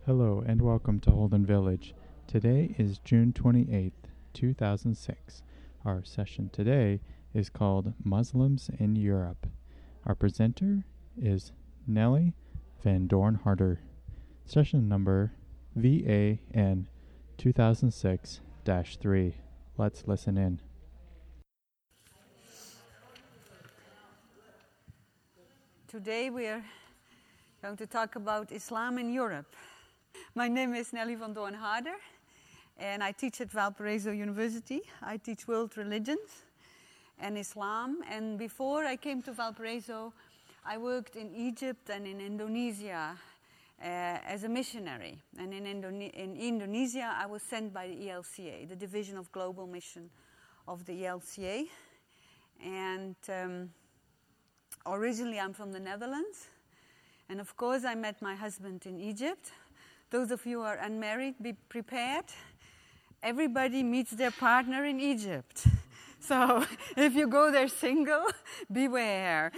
Hello and welcome to Holden Village. Today is June 28th, 2006. Our session today is called Muslims in Europe. Our presenter is Nelly Van Doorn-Harder. Session number VAN 2006-3. Let's listen in. Today we are going to talk about Islam in Europe. My name is Nelly Van Doorn-Harder, and I teach at Valparaiso University. I teach world religions and Islam. And before I came to Valparaiso, I worked in Egypt and in Indonesia as a missionary. And in Indonesia, I was sent by the ELCA, the Division of Global Mission of the ELCA. And originally, I'm from the Netherlands. And of course, I met my husband in Egypt. Those of you who are unmarried, be prepared. Everybody meets their partner in Egypt. So if you go there single, beware.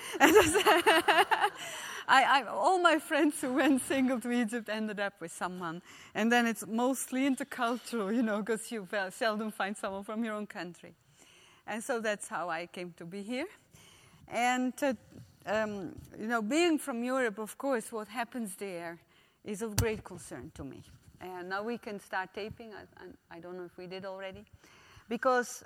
All my friends who went single to Egypt ended up with someone. And then it's mostly intercultural, because you seldom find someone from your own country. And so that's how I came to be here. And, being from Europe, of course, what happens there is of great concern to me. And now we can start taping. I don't know if we did already. Because,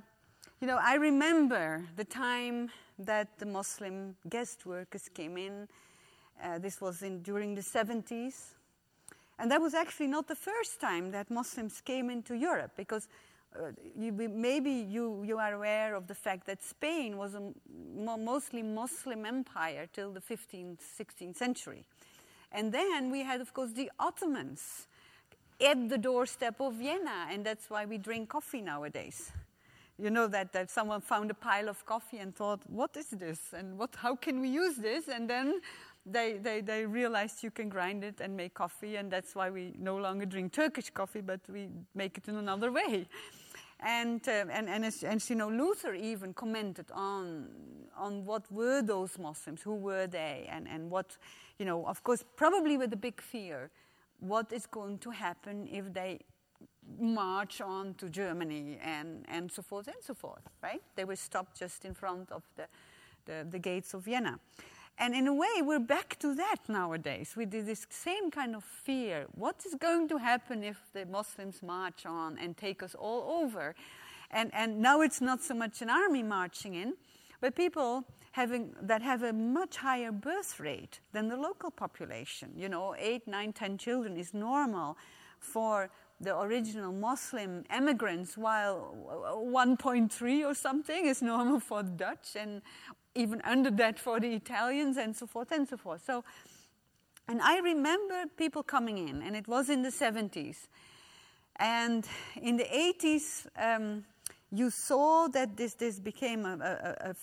I remember the time that the Muslim guest workers came in. This was during the 70s. And that was actually not the first time that Muslims came into Europe, because maybe you are aware of the fact that Spain was a mostly Muslim empire till the 15th, 16th century. And then we had, of course, the Ottomans at the doorstep of Vienna, and that's why we drink coffee nowadays. You know that someone found a pile of coffee and thought, what is this? And how can we use this? And then they realized you can grind it and make coffee, and that's why we no longer drink Turkish coffee, but we make it in another way. And as you know, Luther even commented on what were those Muslims, who were they, and what, of course, probably with a big fear, what is going to happen if they march on to Germany and so forth, right? They were stopped just in front of the gates of Vienna. And in a way, we're back to that nowadays. We did this same kind of fear. What is going to happen if the Muslims march on and take us all over? And now it's not so much an army marching in, but people that have a much higher birth rate than the local population. 8, 9, 10 children is normal for the original Muslim immigrants, while 1.3 or something is normal for the Dutch, and even under that for the Italians, and so forth and so forth. So, and I remember people coming in, and it was in the 70s. And in the 80s, you saw that this became a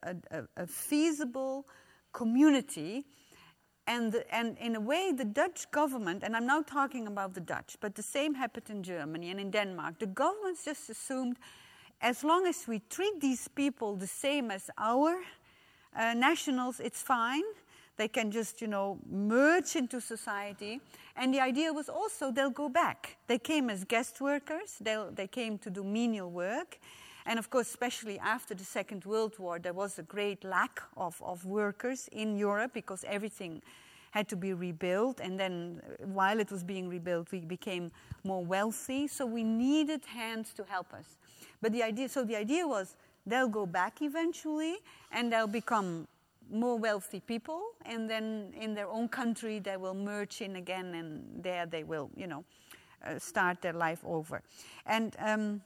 feasible community. And in a way, the Dutch government, and I'm now talking about the Dutch, but the same happened in Germany and in Denmark. The governments just assumed, as long as we treat these people the same as our nationals, it's fine. They can just, merge into society. And the idea was also they'll go back. They came as guest workers. They came to do menial work. And of course, especially after the Second World War, there was a great lack of workers in Europe because everything had to be rebuilt. And then while it was being rebuilt, we became more wealthy. So we needed hands to help us. But the idea was they'll go back eventually, and they'll become more wealthy people, and then in their own country they will merge in again, and there they will, start their life over. And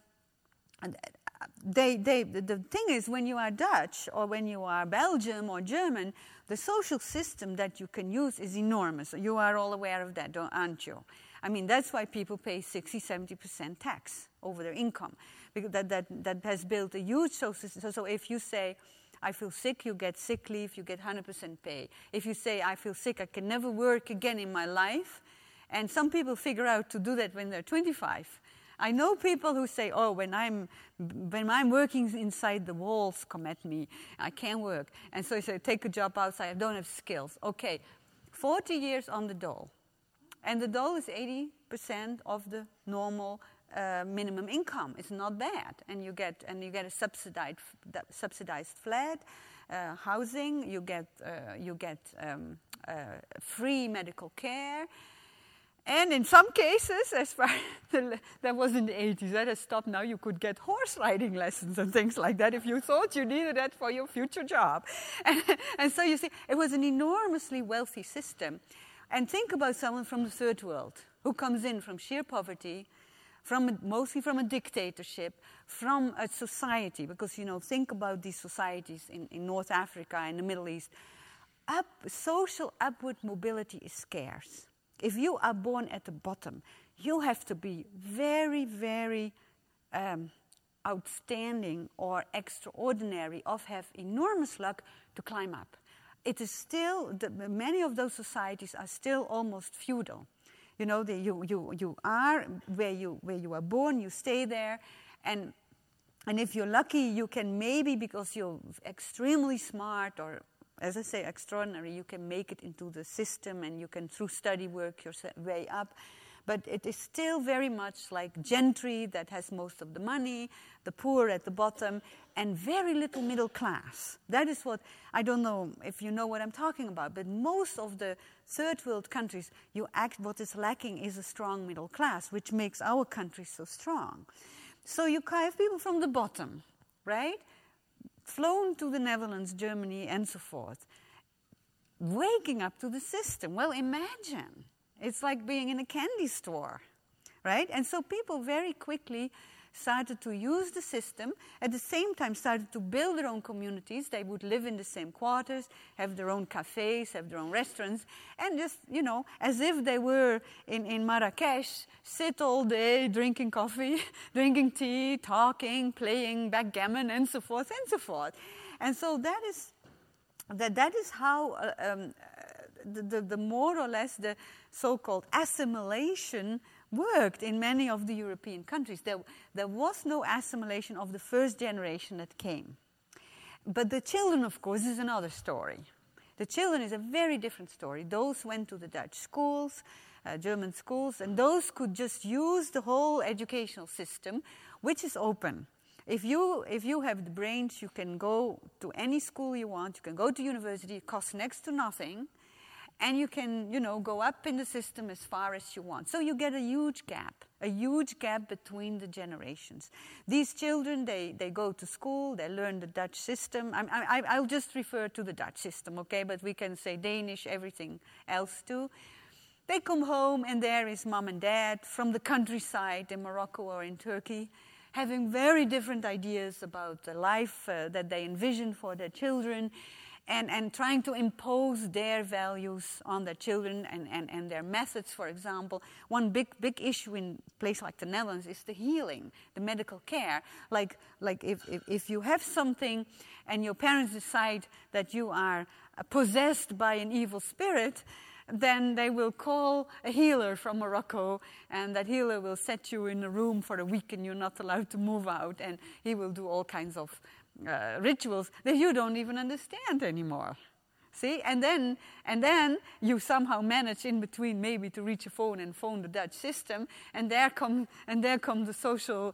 the thing is, when you are Dutch or when you are Belgium or German, the social system that you can use is enormous. You are all aware of that, aren't you? I mean, that's why people pay 60-70% tax over their income, because that has built a huge social system. So if you say, I feel sick, you get sick leave, you get 100% pay. If you say, I feel sick, I can never work again in my life, and some people figure out to do that when they're 25. I know people who say, oh, when I'm working inside, the walls come at me, I can't work. And so I say, take a job outside, I don't have skills. Okay, 40 years on the dole. And the dole is 80% of the normal minimum income. It's not bad, and you get a subsidized flat, housing. You get free medical care. And in some cases, as far that was in the 80s, that has stopped now, you could get horse riding lessons and things like that if you thought you needed that for your future job. And so you see, it was an enormously wealthy system. And think about someone from the third world who comes in from sheer poverty, mostly from a dictatorship, from a society, because, think about these societies in North Africa and the Middle East. Social upward mobility is scarce. If you are born at the bottom, you have to be very, very outstanding or extraordinary, or have enormous luck to climb up. It is still, many of those societies are still almost feudal. You are where you are born, you stay there, and if you're lucky, you can maybe, because you're extremely smart or, as I say, extraordinary, you can make it into the system and you can, through study, work your way up. But it is still very much like gentry that has most of the money, the poor at the bottom, and very little middle class. That is what, I don't know if you know what I'm talking about, but most of the third world countries, what is lacking is a strong middle class, which makes our country so strong. So you have people from the bottom, right? Flown to the Netherlands, Germany, and so forth, waking up to the system. Well, imagine. It's like being in a candy store, right? And so people very quickly started to use the system, at the same time started to build their own communities. They would live in the same quarters, have their own cafes, have their own restaurants, and just, as if they were in Marrakesh, sit all day drinking coffee, drinking tea, talking, playing backgammon, and so forth, and so forth. And so that is how the more or less the so-called assimilation worked in many of the European countries. There was no assimilation of the first generation that came. But the children, of course, is another story. The children is a very different story. Those went to the Dutch schools, German schools, and those could just use the whole educational system, which is open. If you have the brains, you can go to any school you want, you can go to university, it costs next to nothing, and you can, go up in the system as far as you want. So you get a huge gap between the generations. These children, they go to school, they learn the Dutch system. I'll just refer to the Dutch system, okay? But we can say Danish, everything else too. They come home, and there is mom and dad from the countryside in Morocco or in Turkey, having very different ideas about the life that they envision for their children, and trying to impose their values on their children and their methods, for example. One big issue in a place like the Netherlands is the healing, the medical care. Like if you have something and your parents decide that you are possessed by an evil spirit, then they will call a healer from Morocco, and that healer will set you in a room for a week and you're not allowed to move out, and he will do all kinds of rituals that you don't even understand anymore. See, and then you somehow manage in between maybe to reach a phone and phone the Dutch system, and there come the social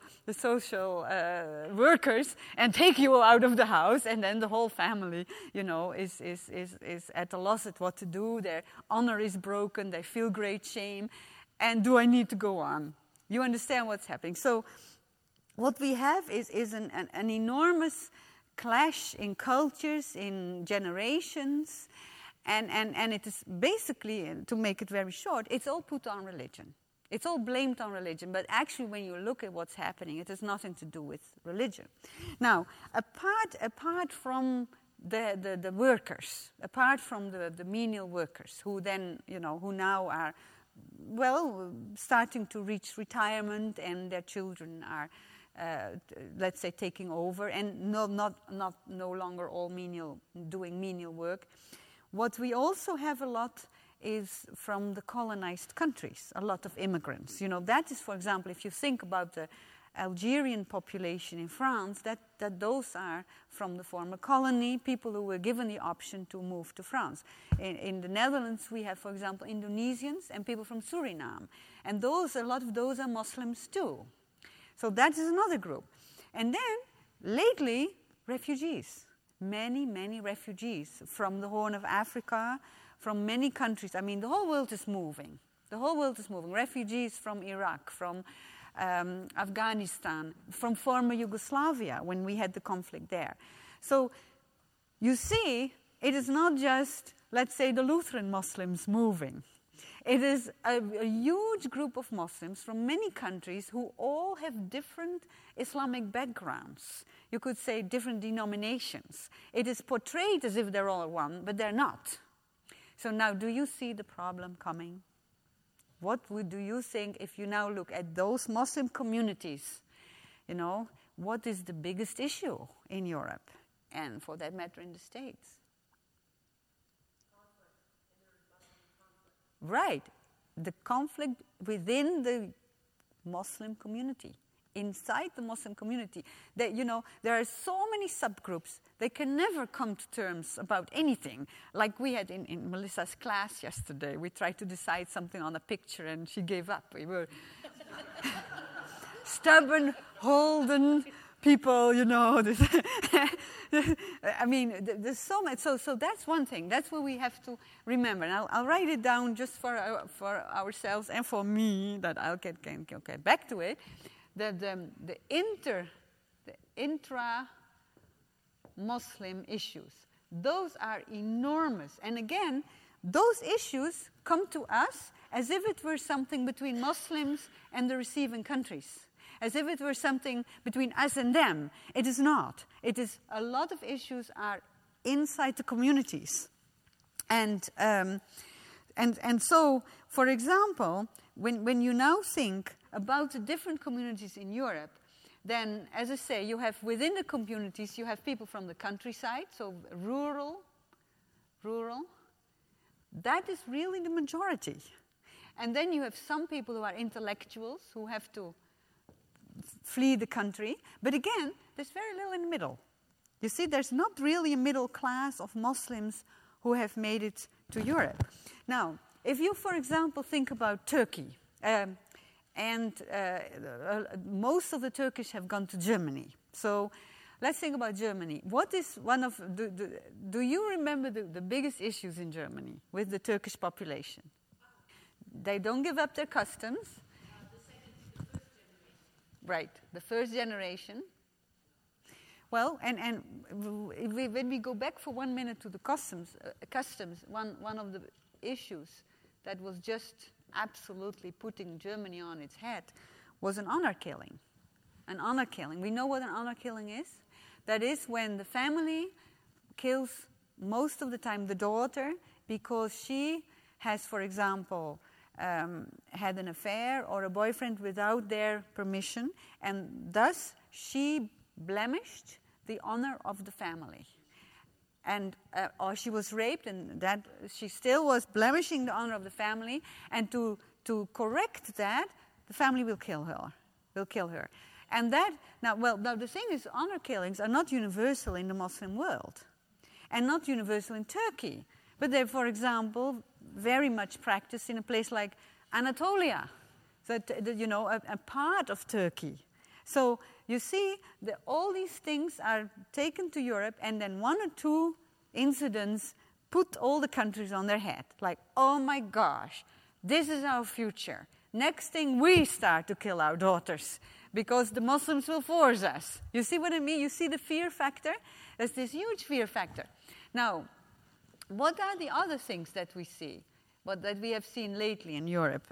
workers and take you out of the house, and then the whole family, is at a loss at what to do. Their honor is broken. They feel great shame, and do I need to go on? You understand what's happening? So, what we have is an enormous clash in cultures, in generations, and it is basically, to make it very short, it's all put on religion. It's all blamed on religion, but actually when you look at what's happening, it has nothing to do with religion. Now, apart from the workers, apart from the menial workers, who then, who now are, starting to reach retirement, and their children are, let's say, taking over, and no longer all doing menial work. What we also have a lot is from the colonized countries, a lot of immigrants. That is, for example, if you think about the Algerian population in France, that those are from the former colony, people who were given the option to move to France. In the Netherlands, we have, for example, Indonesians and people from Suriname. And a lot of those are Muslims too. So that is another group. And then, lately, refugees. Many, many refugees from the Horn of Africa, from many countries. I mean, the whole world is moving. The whole world is moving. Refugees from Iraq, from Afghanistan, from former Yugoslavia when we had the conflict there. So you see, it is not just, let's say, the Lutheran Muslims moving. It is a huge group of Muslims from many countries who all have different Islamic backgrounds. You could say different denominations. It is portrayed as if they're all one, but they're not. So now, do you see the problem coming? What do you think if you now look at those Muslim communities? You know, what is the biggest issue in Europe, and for that matter in the States? Right, the conflict within the Muslim community, inside the Muslim community. That, you know, there are so many subgroups, they can never come to terms about anything. Like we had in Melissa's class yesterday, we tried to decide something on a picture and she gave up. We were stubborn, holden people, you know. I mean, there's so much. So that's one thing. That's what we have to remember. And I'll write it down just for ourselves and for me, that I'll get back to it. The intra-Muslim issues, those are enormous. And again, those issues come to us as if it were something between Muslims and the receiving countries. As if it were something between us and them. It is not. It is, a lot of issues are inside the communities. And so, for example, when you now think about the different communities in Europe, then, as I say, you have within the communities, you have people from the countryside, so rural. That is really the majority. And then you have some people who are intellectuals who have to flee the country. But again, there's very little in the middle. You see, there's not really a middle class of Muslims who have made it to Europe. Now, if you, for example, think about Turkey, most of the Turkish have gone to Germany. So let's think about Germany. What is one of do you remember the biggest issues in Germany with the Turkish population? They don't give up their customs. Right, the first generation. Well, and when we go back for 1 minute to the customs, one of the issues that was just absolutely putting Germany on its head was an honor killing. An honor killing. We know what an honor killing is. That is when the family kills most of the time the daughter because she has, for example, had an affair or a boyfriend without their permission, and thus she blemished the honor of the family. And or she was raped, and that she still was blemishing the honor of the family. And to correct that, the family will kill her. And that now the thing is, honor killings are not universal in the Muslim world, and not universal in Turkey. But they're, for example, very much practiced in a place like Anatolia, a part of Turkey. So you see, all these things are taken to Europe, and then one or two incidents put all the countries on their head. Like, oh my gosh, this is our future. Next thing, we start to kill our daughters because the Muslims will force us. You see what I mean? You see the fear factor? There's this huge fear factor. Now, what are the other things that we see? That we have seen lately in Europe?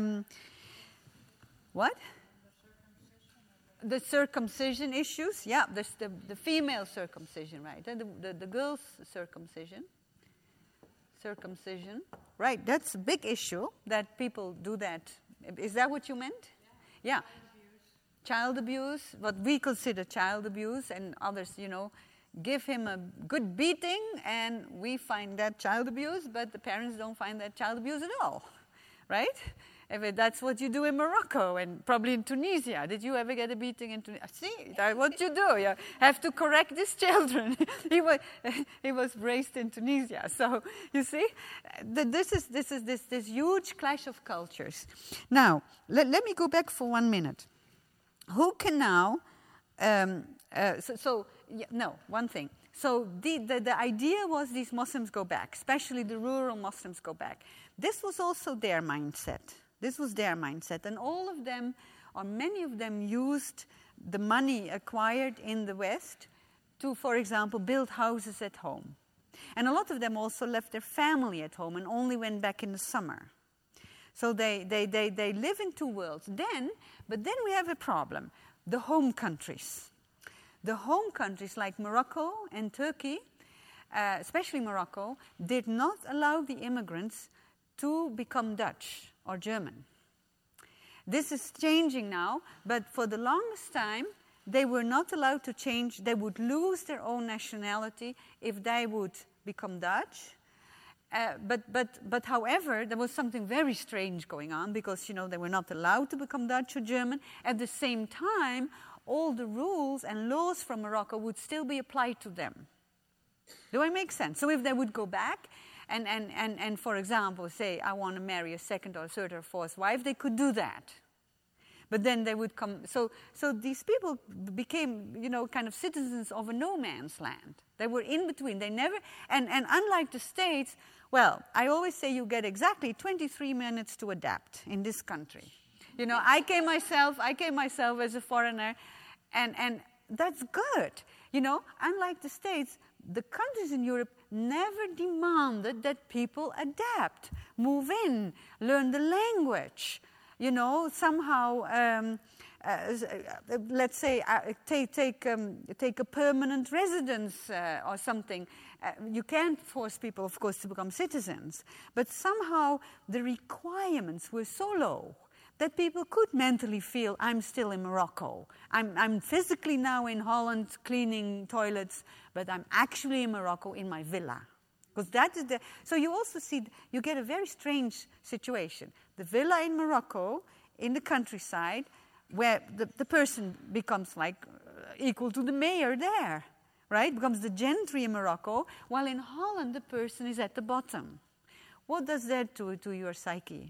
What? The circumcision issues. Yeah, there's the female circumcision, right? The girls' circumcision. Right, that's a big issue that people do that. Is that what you meant? Yeah. Child abuse, what we consider child abuse, and others, give him a good beating, and we find that child abuse, but the parents don't find that child abuse at all. right? If that's what you do in Morocco and probably in Tunisia. Did you ever get a beating in Tunisia? See, that's what you do. You have to correct these children. he was raised in Tunisia. So, you see, this is this huge clash of cultures. Now, let me go back for 1 minute. Who can now... one thing. So the idea was these Muslims go back, especially the rural Muslims go back. This was also their mindset. And all of them, or many of them, used the money acquired in the West to, for example, build houses at home. And a lot of them also left their family at home and only went back in the summer. So they live in two worlds. But then we have a problem. The home countries. The home countries like Morocco and Turkey, especially Morocco, did not allow the immigrants to become Dutch or German. This is changing now, but for the longest time, they were not allowed to change. They would lose their own nationality if they would become Dutch. But however, there was something very strange going on because, they were not allowed to become Dutch or German. At the same time, all the rules and laws from Morocco would still be applied to them. Do I make sense? So if they would go back and for example, say, I want to marry a second or third or fourth wife, they could do that. But then they would come... So these people became, kind of citizens of a no man's land. They were in between. They never... And unlike the States, well, I always say you get exactly 23 minutes to adapt in this country. I came myself as a foreigner, and that's good. Unlike the States, the countries in Europe never demanded that people adapt, move in, learn the language, somehow, let's say, take a permanent residence or something. You can't force people, of course, to become citizens, but somehow the requirements were so low that people could mentally feel, I'm still in Morocco. I'm physically now in Holland cleaning toilets, but I'm actually in Morocco in my villa. Because that is so you also see, you get a very strange situation. The villa in Morocco, in the countryside, where the person becomes like equal to the mayor there, right? Becomes the gentry in Morocco, while in Holland the person is at the bottom. What does that do to your psyche?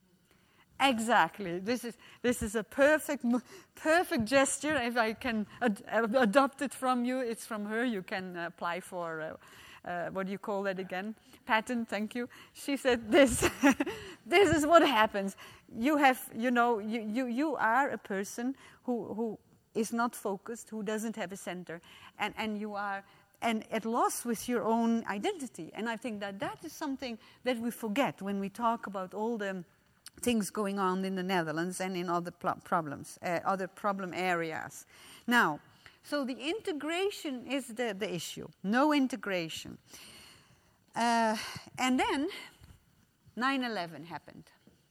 Exactly. This is a perfect gesture. If I can adopt it from you, it's from her. You can apply for what do you call that again? Patent. Thank you. She said this. This is what happens. You have, you are a person who is not focused, who doesn't have a center, and you are at loss with your own identity. And I think that is something that we forget when we talk about all the things going on in the Netherlands and in other other problem areas. Now, so the integration is the issue. No integration. And then 9/11 happened.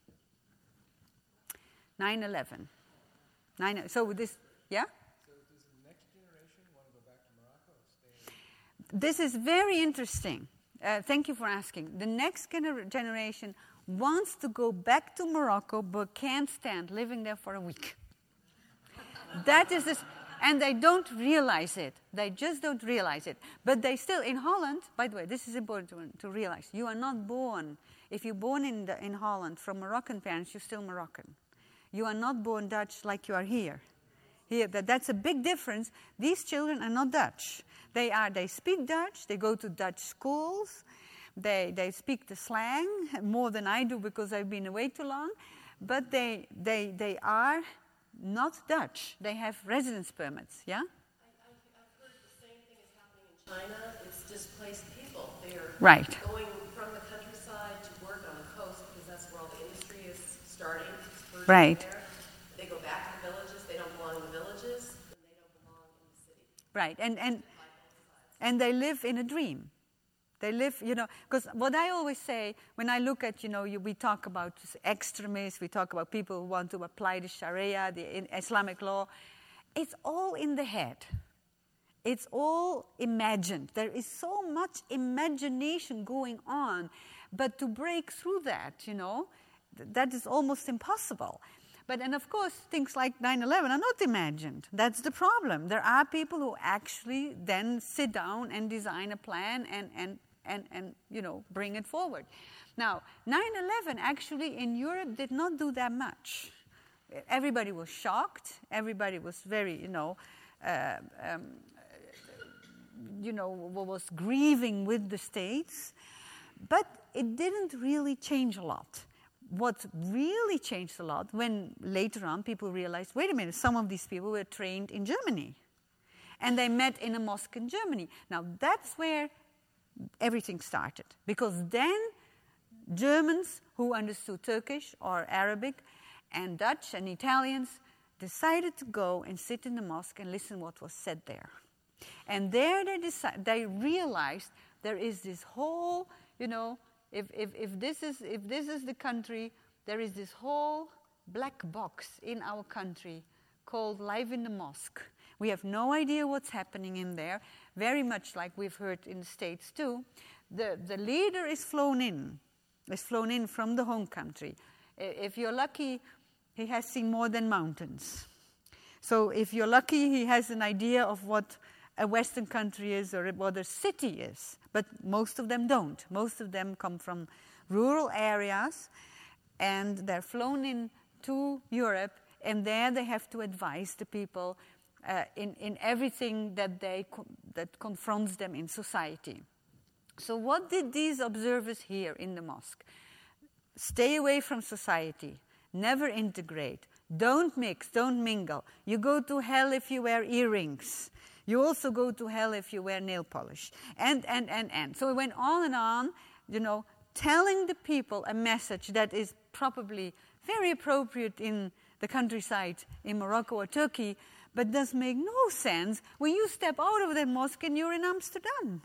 9/11. So this, yeah? So does the next generation want to go back to Morocco or stay? This is very interesting. Thank you for asking. The next generation wants to go back to Morocco but can't stand living there for a week. That is this, and they don't realize it. They just don't realize it. But they still, in Holland, by the way, this is important to realize. You are not born, if you're born in Holland from Moroccan parents, you're still Moroccan. You are not born Dutch like you are here. That's a big difference. These children are not Dutch. They speak Dutch, they go to Dutch schools, they speak the slang more than I do because I've been away too long, but they are not Dutch. They have residence permits, yeah? I've heard the same thing is happening in China. It's displaced people. They are going from the countryside to work on the coast because that's where all the industry is starting. Right. There. They go back to the villages. They don't belong in the villages, and they don't belong in the city. Right, and they live in a dream. They live, because what I always say, when I look at, we talk about extremists, we talk about people who want to apply the Sharia, the Islamic law, it's all in the head. It's all imagined. There is so much imagination going on. But to break through that, that is almost impossible. But and of course, things like 9/11 are not imagined. That's the problem. There are people who actually then sit down and design a plan and bring it forward. Now, 9/11 actually in Europe did not do that much. Everybody was shocked. Everybody was very, was grieving with the States. But it didn't really change a lot. What really changed a lot when later on people realized, wait a minute, some of these people were trained in Germany. And they met in a mosque in Germany. Now, that's where everything started. Because then Germans who understood Turkish or Arabic and Dutch and Italians decided to go and sit in the mosque and listen what was said there. And there they realized there is this whole, if this is the country, there is this whole black box in our country called life in the mosque. We have no idea what's happening in there, very much like we've heard in the States too. The leader is flown in from the home country. If you're lucky, he has seen more than mountains. So if you're lucky, he has an idea of what a Western country is or what a city is. But most of them don't. Most of them come from rural areas, and they're flown in to Europe, and there they have to advise the people in everything that confronts them in society. So what did these observers hear in the mosque? Stay away from society. Never integrate. Don't mix. Don't mingle. You go to hell if you wear earrings. You also go to hell if you wear nail polish. And. So it went on and on, telling the people a message that is probably very appropriate in the countryside in Morocco or Turkey, but does make no sense when you step out of that mosque and you're in Amsterdam.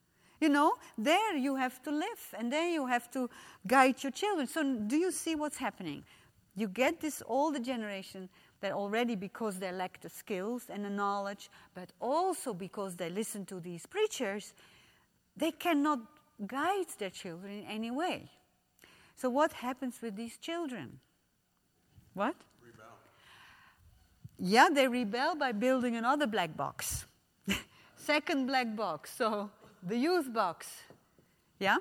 There you have to live, and there you have to guide your children. So do you see what's happening? You get this older generation that already, because they lack the skills and the knowledge, but also because they listen to these preachers, they cannot guide their children in any way. So what happens with these children? What? Rebel. Yeah, they rebel by building another black box. Second black box, so the youth box. Yeah?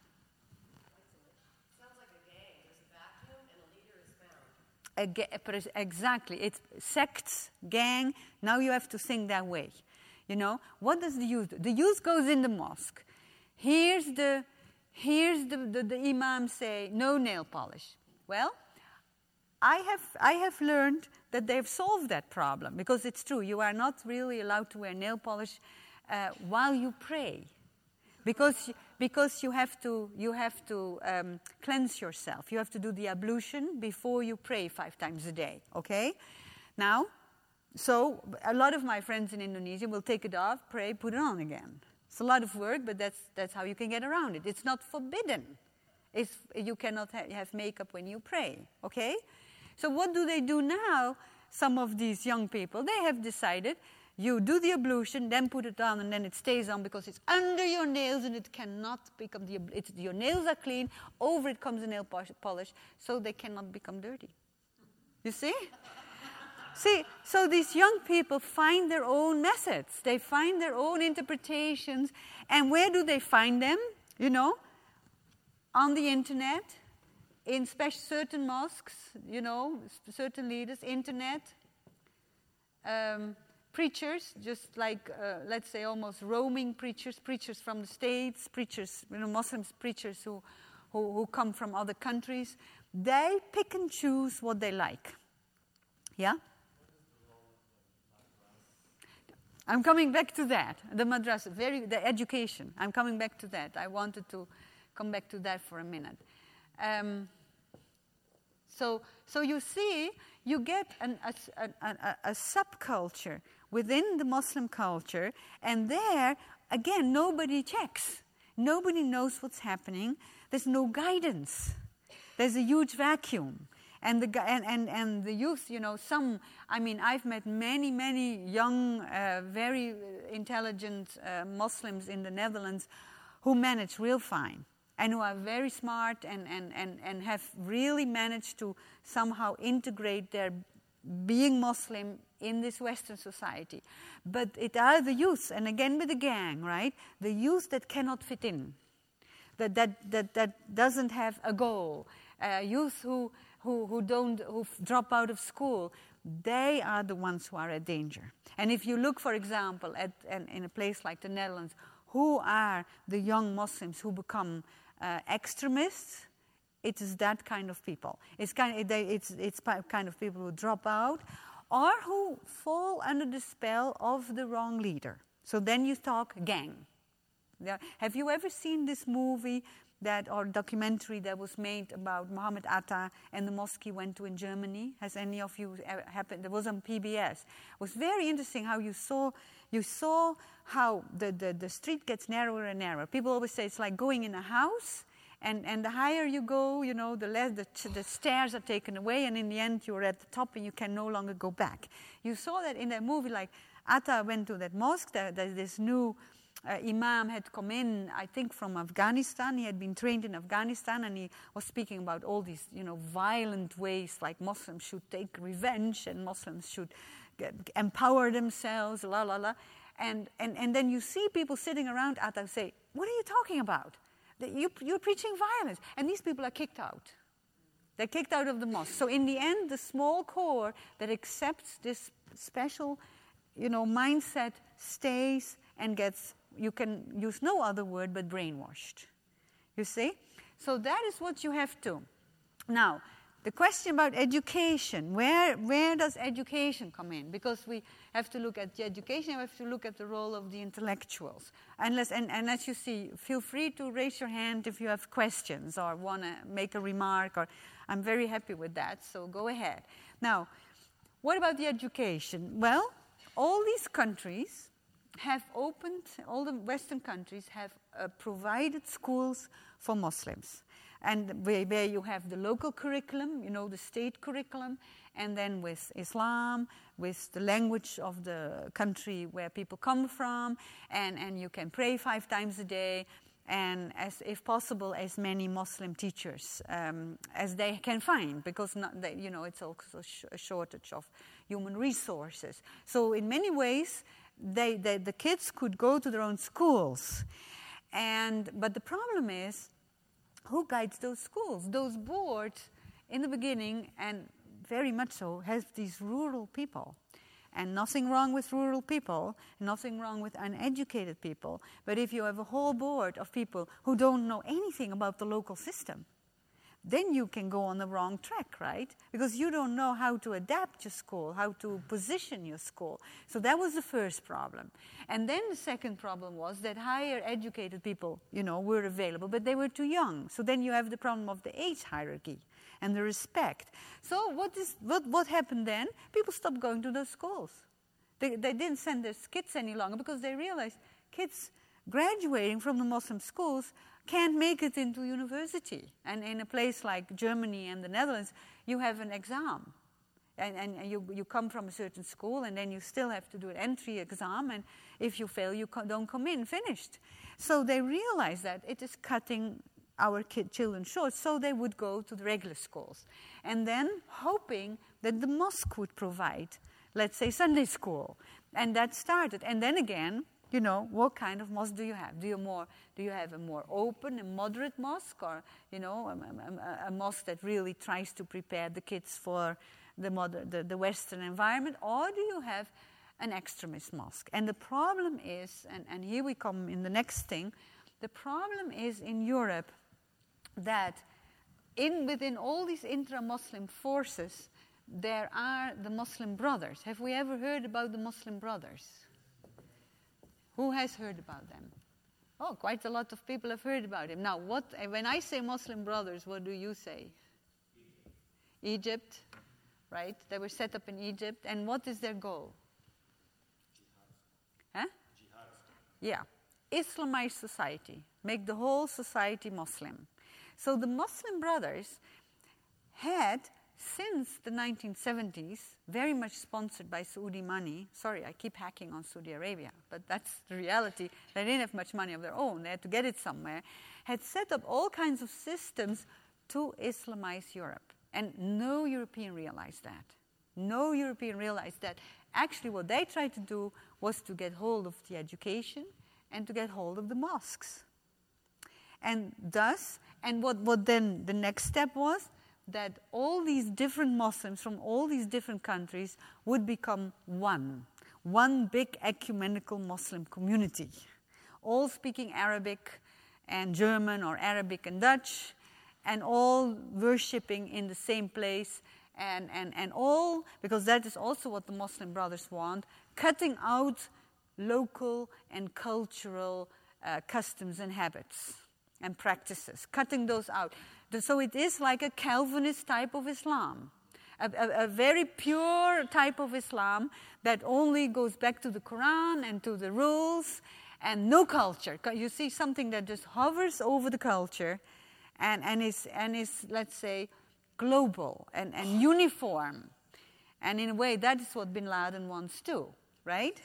Exactly. It's sects, gang. Now you have to think that way. What does the youth do? The youth goes in the mosque. Here's the imam say, no nail polish. Well, I have learned that they've solved that problem, because it's true. You are not really allowed to wear nail polish while you pray. Because you have to cleanse yourself. You have to do the ablution before you pray 5 times a day, okay? Now, so a lot of my friends in Indonesia will take it off, pray, put it on again. It's a lot of work, but that's how you can get around it. It's not forbidden. You cannot have makeup when you pray, okay? So what do they do now? Some of these young people, they have decided, you do the ablution, then put it on, and then it stays on because it's under your nails and it cannot become your nails are clean, over it comes a nail polish, so they cannot become dirty. You see? See, so these young people find their own methods. They find their own interpretations. And where do they find them? On the internet, in certain mosques, certain leaders, internet, preachers, just like, let's say, almost roaming preachers from the States, Muslims preachers who come from other countries. They pick and choose what they like. Yeah? I'm coming back to that. The madrasa, the education. I'm coming back to that. I wanted to come back to that for a minute. So you see, you get a subculture within the Muslim culture, and there, again, nobody checks. Nobody knows what's happening. There's no guidance. There's a huge vacuum. And the youth, I've met many young, very intelligent Muslims in the Netherlands who manage real fine. and who are very smart and have really managed to somehow integrate their being Muslim in this Western society. But it are the youth, and again with the gang, right? The youth that cannot fit in, that doesn't have a goal. Youth who drop out of school, they are the ones who are at danger. And if you look, for example, in a place like the Netherlands, who are the young Muslims who become extremists? It is that kind of people. It's kind of people who drop out or who fall under the spell of the wrong leader. So then you talk gang. Yeah. Have you ever seen this movie or documentary that was made about Muhammad Atta and the mosque he went to in Germany? Has any of you ever happened? It was on PBS. It was very interesting how you saw how the street gets narrower and narrower. People always say it's like going in a house. And the higher you go, the stairs are taken away, and in the end you're at the top and you can no longer go back. You saw that in that movie, like Atta went to that mosque, this new imam had come in, I think from Afghanistan. He had been trained in Afghanistan, and he was speaking about all these, violent ways, like Muslims should take revenge and Muslims should empower themselves, la la la. And then you see people sitting around Atta say, "What are you talking about? You're preaching violence." And these people are kicked out. They're kicked out of the mosque. So in the end, the small core that accepts this special, mindset stays and gets, you can use no other word but brainwashed. You see? So that is what you have to. Now, the question about education, where does education come in? Because we have to look at the education, we have to look at the role of the intellectuals. And as you see, feel free to raise your hand if you have questions or want to make a remark. Or I'm very happy with that, so go ahead. Now, what about the education? Well, all these countries have opened, all the Western countries have provided schools for Muslims. And where you have the local curriculum, the state curriculum, and then with Islam, with the language of the country where people come from, and you can pray 5 times a day, and if possible, as many Muslim teachers as they can find, because it's also a shortage of human resources. So in many ways, the kids could go to their own schools, but the problem is, who guides those schools? Those boards, in the beginning, and very much so, have these rural people. And nothing wrong with rural people, nothing wrong with uneducated people. But if you have a whole board of people who don't know anything about the local system, then you can go on the wrong track, right? Because you don't know how to adapt your school, how to position your school. So that was the first problem. And then the second problem was that higher educated people, were available, but they were too young. So then you have the problem of the age hierarchy and the respect. So what happened then? People stopped going to those schools. They didn't send their kids any longer because they realized kids graduating from the Muslim schools can't make it into university. And in a place like Germany and the Netherlands, you have an exam. And you come from a certain school, and then you still have to do an entry exam, and if you fail, you don't come in finished. So they realized that it is cutting our children short, so they would go to the regular schools. And then hoping that the mosque would provide, let's say, Sunday school. And that started. And then again, what kind of mosque do you have? Do you have a more open and moderate mosque, or a mosque that really tries to prepare the kids for the Western environment, or do you have an extremist mosque? And the problem is, and here we come in the next thing, the problem is in Europe that within all these intra-Muslim forces, there are the Muslim Brothers. Have we ever heard about the Muslim Brothers? Who has heard about them? Oh, quite a lot of people have heard about him. Now, when I say Muslim Brothers, what do you say? Egypt, right? They were set up in Egypt. And what is their goal? Jihad. Huh? Jihad. Yeah. Islamize society. Make the whole society Muslim. So the Muslim Brothers had, since the 1970s, very much sponsored by Saudi money. Sorry, I keep hacking on Saudi Arabia, but that's the reality. They didn't have much money of their own. They had to get it somewhere. had set up all kinds of systems to Islamize Europe. And no European realized that. No European realized that actually what they tried to do was to get hold of the education and to get hold of the mosques. And thus, and what then the next step was, that all these different Muslims from all these different countries would become one big ecumenical Muslim community, all speaking Arabic and German or Arabic and Dutch, and all worshipping in the same place, and all, because that is also what the Muslim Brothers want, cutting out local and cultural customs and habits and practices, cutting those out. So it is like a Calvinist type of Islam, a very pure type of Islam that only goes back to the Quran and to the rules and no culture. You see something that just hovers over the culture and is let's say, global and uniform. And in a way, that is what bin Laden wants too, right?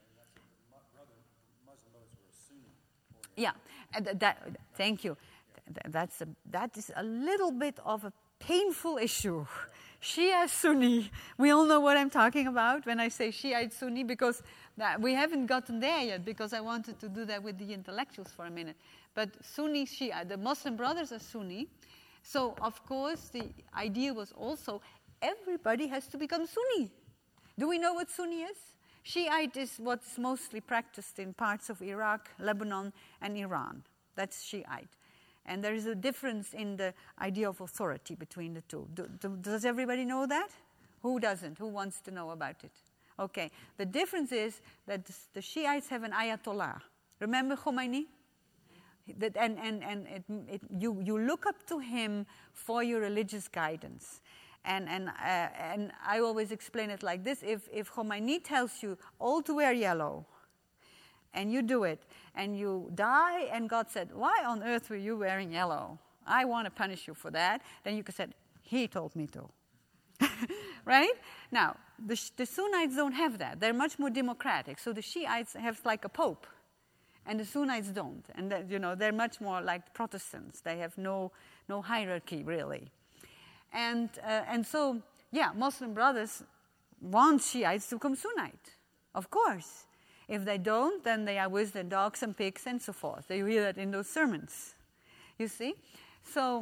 Yeah, and thank you. That is a little bit of a painful issue. Shia Sunni. We all know what I'm talking about when I say Shiite Sunni, because we haven't gotten there yet, because I wanted to do that with the intellectuals for a minute. But Sunni Shia, the Muslim Brothers are Sunni. So, of course, the idea was also everybody has to become Sunni. Do we know what Sunni is? Shiite is what's mostly practiced in parts of Iraq, Lebanon, and Iran. That's Shiite. And there is a difference in the idea of authority between the two. Does everybody know that? Who doesn't? Who wants to know about it? Okay. The difference is that the Shiites have an Ayatollah. Remember Khomeini? You look up to him for your religious guidance. And I always explain it like this. If Khomeini tells you all to wear yellow, and you do it, and you die, and God said, why on earth were you wearing yellow? I want to punish you for that. Then you could say, he told me to. Right? Now, the Sunnites don't have that. They're much more democratic. So the Shiites have like a pope, and the Sunnites don't. And they're much more like Protestants. They have no hierarchy, really. And so, yeah, Muslim Brothers want Shiites to become Sunnite, of course. If they don't, then they are with their dogs and pigs and so forth. You hear that in those sermons, you see. So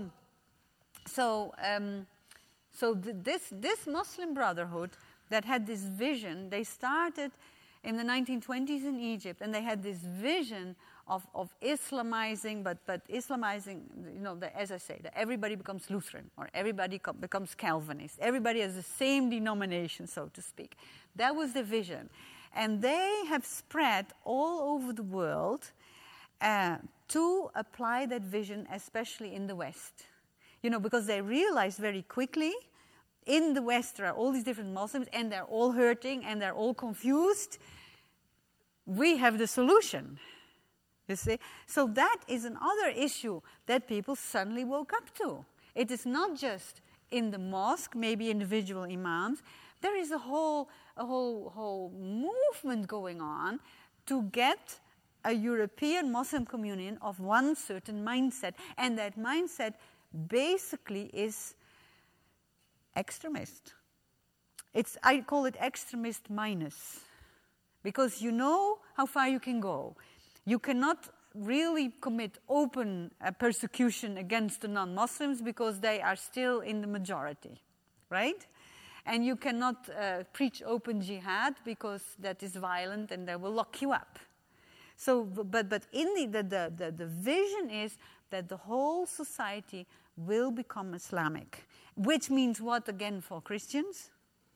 this Muslim Brotherhood that had this vision, they started in the 1920s in Egypt, and they had this vision of Islamizing, but Islamizing, as I say, that everybody becomes Lutheran or everybody becomes Calvinist. Everybody has the same denomination, so to speak. That was the vision. And they have spread all over the world to apply that vision, especially in the West. Because they realized very quickly, in the West there are all these different Muslims, and they're all hurting, and they're all confused. We have the solution, you see. So that is another issue that people suddenly woke up to. It is not just in the mosque, maybe individual imams. There is a whole movement going on to get a European Muslim communion of one certain mindset. And that mindset basically is extremist. I call it extremist minus. Because you know how far you can go. You cannot really commit open persecution against the non-Muslims because they are still in the majority, right? And you cannot preach open jihad because that is violent and they will lock you up. So, but in the vision is that the whole society will become Islamic, which means what again for Christians?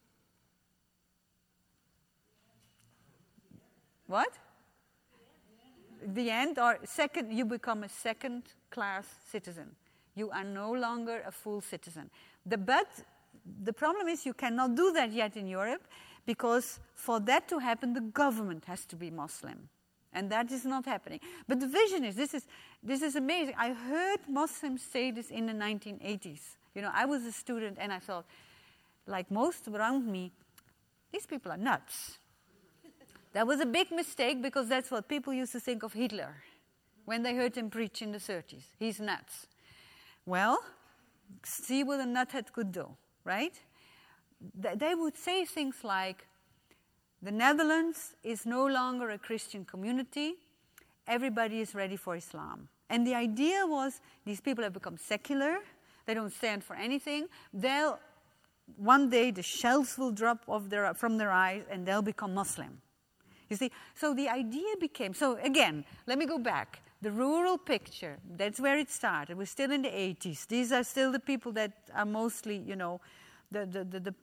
What? The end, or second, you become a second-class citizen. You are no longer a full citizen. But the problem is you cannot do that yet in Europe, because for that to happen, the government has to be Muslim. And that is not happening. But the vision is, this is amazing. I heard Muslims say this in the 1980s. I was a student and I thought, like most around me, these people are nuts. That was a big mistake because that's what people used to think of Hitler. when they heard him preach in the 30s. He's nuts. Well, see what a nuthead could do, right? They would say things like, the Netherlands is no longer a Christian community. Everybody is ready for Islam. And the idea was these people have become secular. They don't stand for anything. One day the shells will drop from their eyes and they'll become Muslim. You see, so the idea became, so again, let me go back. The rural picture, that's where it started. We're still in the 80s. These are still the people that are mostly, the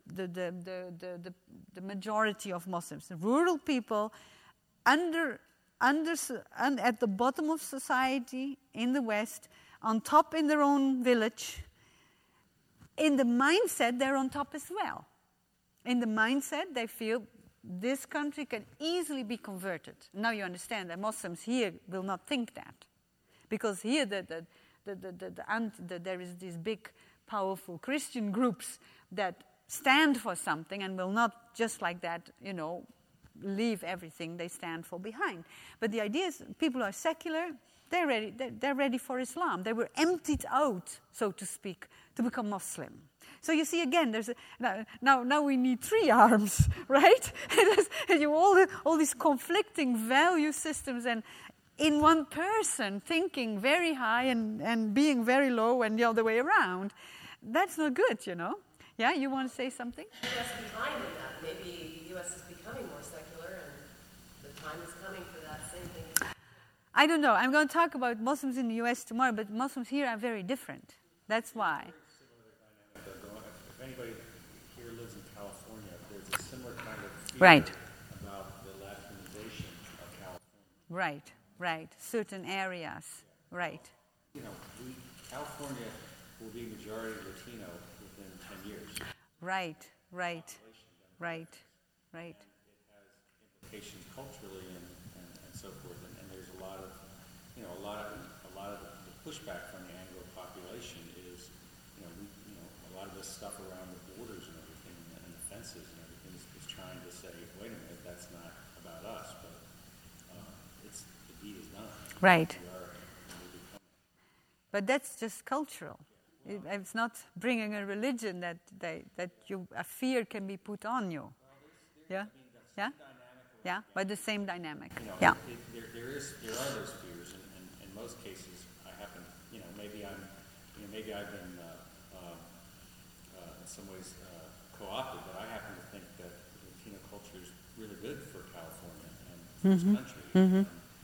majority of Muslims. The rural people at the bottom of society in the West, on top in their own village. In the mindset, they're on top as well. In the mindset, they feel this country can easily be converted. Now you understand that Muslims here will not think that. Because here there is these big, powerful Christian groups that stand for something and will not just like that, leave everything they stand for behind. But the idea is people are secular, they're ready for Islam. They were emptied out, so to speak, to become Muslim. So you see, again, now we need three arms, right? And you all these conflicting value systems, and in one person thinking very high and being very low, and the other way around. That's not good, Yeah, you want to say something? The U.S. behind in that. Maybe the U.S. is becoming more secular, and the time is coming for that same thing. I don't know. I'm going to talk about Muslims in the U.S. tomorrow, but Muslims here are very different. That's why. If anybody here lives in California, there's a similar kind of fear Right. about the Latinization of California. Right. Certain areas. Right. California will be majority Latino within 10 years. Right. It has implications culturally and so forth. And there's a lot of the pushback from the Anglo population is, a lot of this stuff around the borders and everything and the fences and everything is trying to say, wait a minute, that's not about us, but the deed is done. Right. We are. But that's just cultural. It's not bringing a religion that a fear can be put on you. Yeah? Yeah, but the same dynamic. There are those fears, and in most cases, I happen, maybe I've been in some ways co-opted, but I happen to think that Latino culture is really good for California and for this country. And,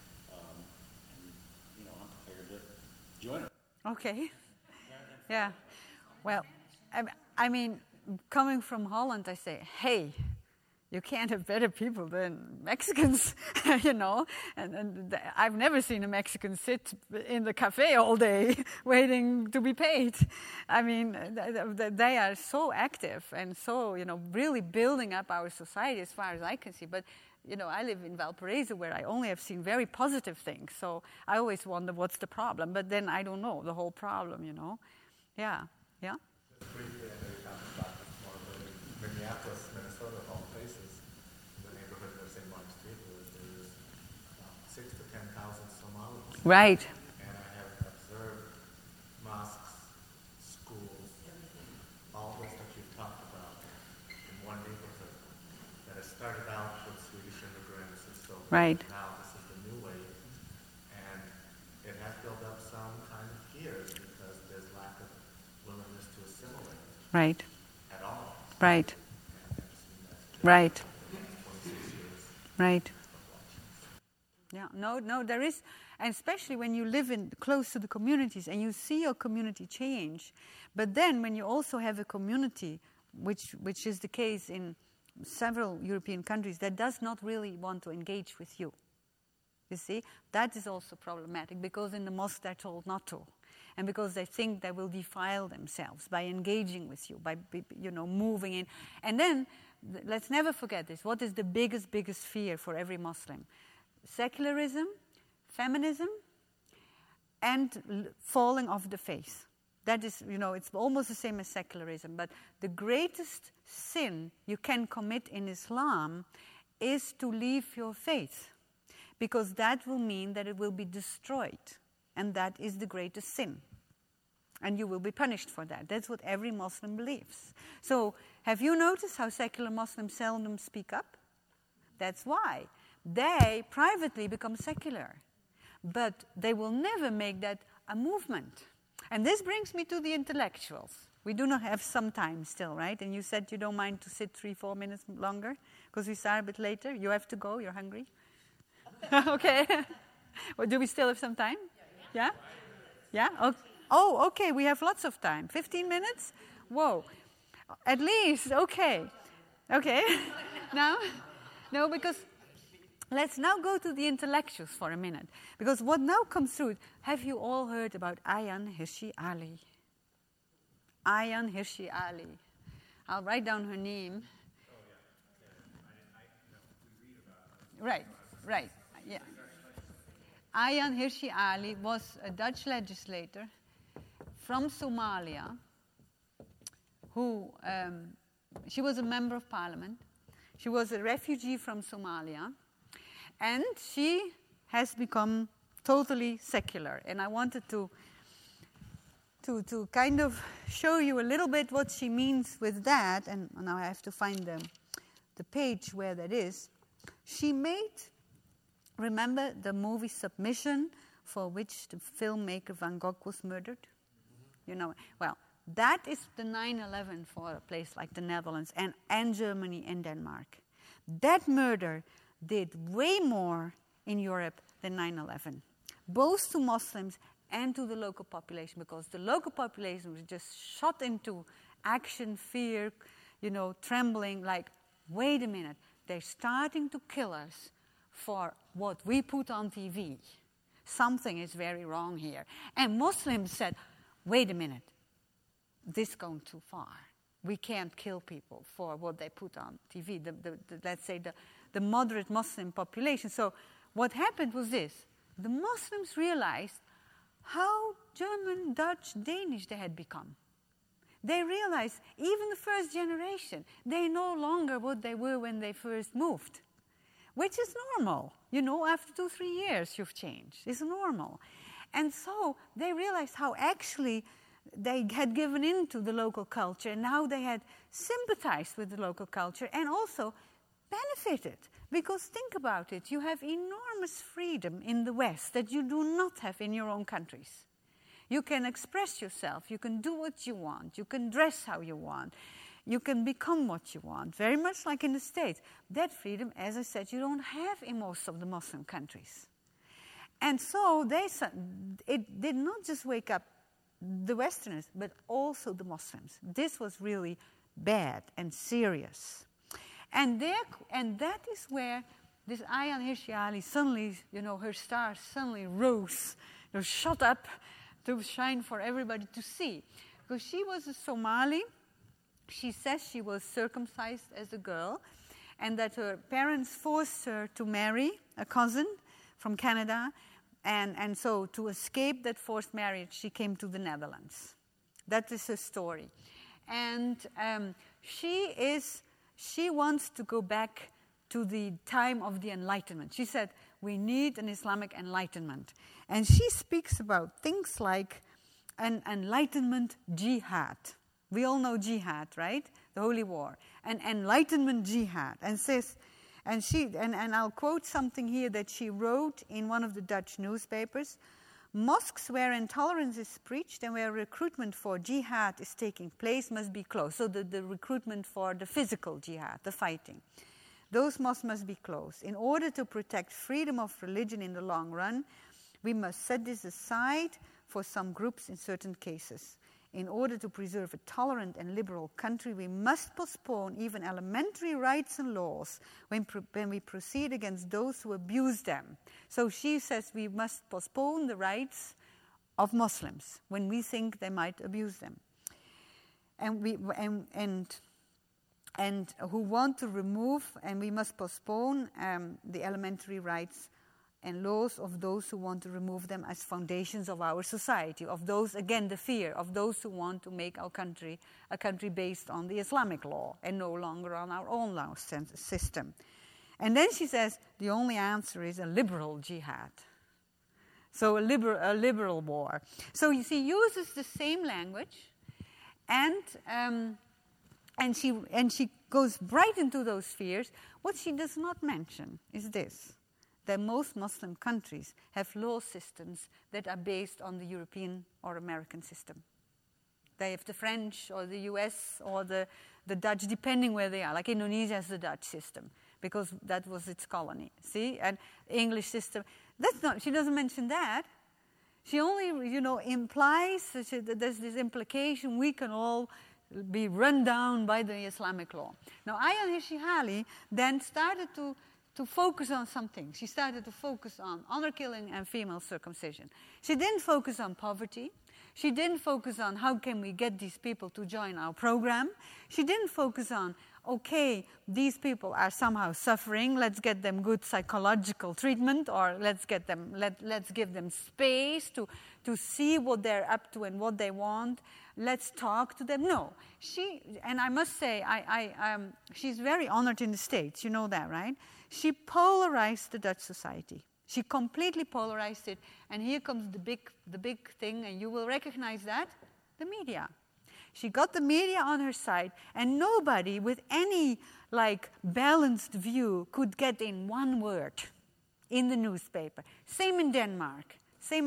I'm prepared to join it. Okay. Yeah. Well, I mean, coming from Holland, I say, hey, you can't have better people than Mexicans, And I've never seen a Mexican sit in the cafe all day waiting to be paid. I mean, they are so active and so, really building up our society as far as I can see. But, I live in Valparaiso where I only have seen very positive things. So I always wonder what's the problem. But then I don't know the whole problem, Yeah. Just briefly, I know you talked about this more, but in Minneapolis, Minnesota, of all places, the neighborhood where St. Mark's Street was, there's 6,000 to 10,000 Somalis. Right. And I have observed mosques, schools, all this that you've talked about in one neighborhood that has started out with Swedish immigrants and so forth. Right. Now this is the new wave, and it has built up some kind of fears because there's lack of willingness to assimilate Right. at all. Right. And I've seen that Right. for 26 years Right. of watching. Yeah, no, there is, and especially when you live close to the communities and you see your community change. But then when you also have a community, which is the case in several European countries, that does not really want to engage with you. You see, that is also problematic because in the mosque they're told not to. And because they think they will defile themselves by engaging with you, by moving in. And then, let's never forget this. What is the biggest fear for every Muslim? Secularism, feminism, and falling off the faith. That is, it's almost the same as secularism. But the greatest sin you can commit in Islam is to leave your faith. because that will mean that it will be destroyed, and that is the greatest sin. And you will be punished for that. That's what every Muslim believes. So have you noticed how secular Muslims seldom speak up? That's why. They privately become secular. But they will never make that a movement. And this brings me to the intellectuals. We do not have some time still, right? And you said you don't mind to sit 3-4 minutes longer because we start a bit later. You have to go. You're hungry. Okay. Well, do we still have some time? Yeah? Yeah? Okay. Oh, okay, we have lots of time. 15 minutes? Whoa. At least, okay. Okay. Now? No, because let's now go to the intellectuals for a minute. Because what now comes through, have you all heard about Ayaan Hirsi Ali? Ayaan Hirsi Ali. I'll write down her name. Oh, yeah. Right, yeah. Ayaan Hirsi Ali was a Dutch legislator from Somalia who, she was a member of parliament. She was a refugee from Somalia, and she has become totally secular. And I wanted to kind of show you a little bit what she means with that, and now I have to find the page where that is. She made, remember the movie Submission, for which the filmmaker Van Gogh was murdered? You know, well, that is the 9/11 for a place like the Netherlands and Germany and Denmark. That murder did way more in Europe than 9/11, both to Muslims and to the local population, because the local population was just shot into action, fear, trembling, like, wait a minute, they're starting to kill us for what we put on TV. Something is very wrong here. And Muslims said, wait a minute, this is going too far. We can't kill people for what they put on TV, let's say the moderate Muslim population. So what happened was this. The Muslims realized how German, Dutch, Danish they had become. They realized, even the first generation, they're no longer what they were when they first moved, which is normal. After 2-3 years, you've changed. It's normal. And so they realized how actually they had given in to the local culture, and how they had sympathized with the local culture and also benefited. Because think about it, you have enormous freedom in the West that you do not have in your own countries. You can express yourself, you can do what you want, you can dress how you want, you can become what you want, very much like in the States. That freedom, as I said, you don't have in most of the Muslim countries. And so it did not just wake up the Westerners, but also the Muslims. This was really bad and serious. And that is where this Ayaan Hirsi Ali suddenly, her star suddenly rose, shot up to shine for everybody to see. Because she was a Somali. She says she was circumcised as a girl, and that her parents forced her to marry a cousin from Canada. And so to escape that forced marriage, she came to the Netherlands. That is her story. And she wants to go back to the time of the Enlightenment. She said, we need an Islamic enlightenment. And she speaks about things like an enlightenment jihad. We all know jihad, right? The holy war. An enlightenment jihad. And says... And I'll quote something here that she wrote in one of the Dutch newspapers. Mosques where intolerance is preached and where recruitment for jihad is taking place must be closed. So the recruitment for the physical jihad, the fighting. Those mosques must be closed. In order to protect freedom of religion in the long run, we must set this aside for some groups in certain cases. In order to preserve a tolerant and liberal country, we must postpone even elementary rights and laws when we proceed against those who abuse them. So she says we must postpone the rights of Muslims when we think they might abuse them. And who want to remove, and we must postpone the elementary rights and laws of those who want to remove them as foundations of our society, of those, again, the fear of those who want to make our country a country based on the Islamic law and no longer on our own law system. And then she says the only answer is a liberal jihad. So a liberal war. So you see, uses the same language, and she goes right into those spheres. What she does not mention is this: that most Muslim countries have law systems that are based on the European or American system. They have the French or the US or the Dutch, depending where they are. Like Indonesia has the Dutch system, because that was its colony. See? And English system. That's not, she doesn't mention that. She only, implies that there's this implication we can all be run down by the Islamic law. Now, Ayaan Hirsi Ali then started to focus on something. She started to focus on honor killing and female circumcision. She didn't focus on poverty. She didn't focus on how can we get these people to join our program. She didn't focus on, okay, these people are somehow suffering, let's get them good psychological treatment, or let's give them space to see what they're up to and what they want. Let's talk to them. No, and I must say, she's very honored in the States. You know that, right? She polarized the Dutch society. She completely polarized it, and here comes the big thing, and you will recognize that: the media. She got the media on her side, and nobody with any balanced view could get in one word in the newspaper. Same in Denmark. Same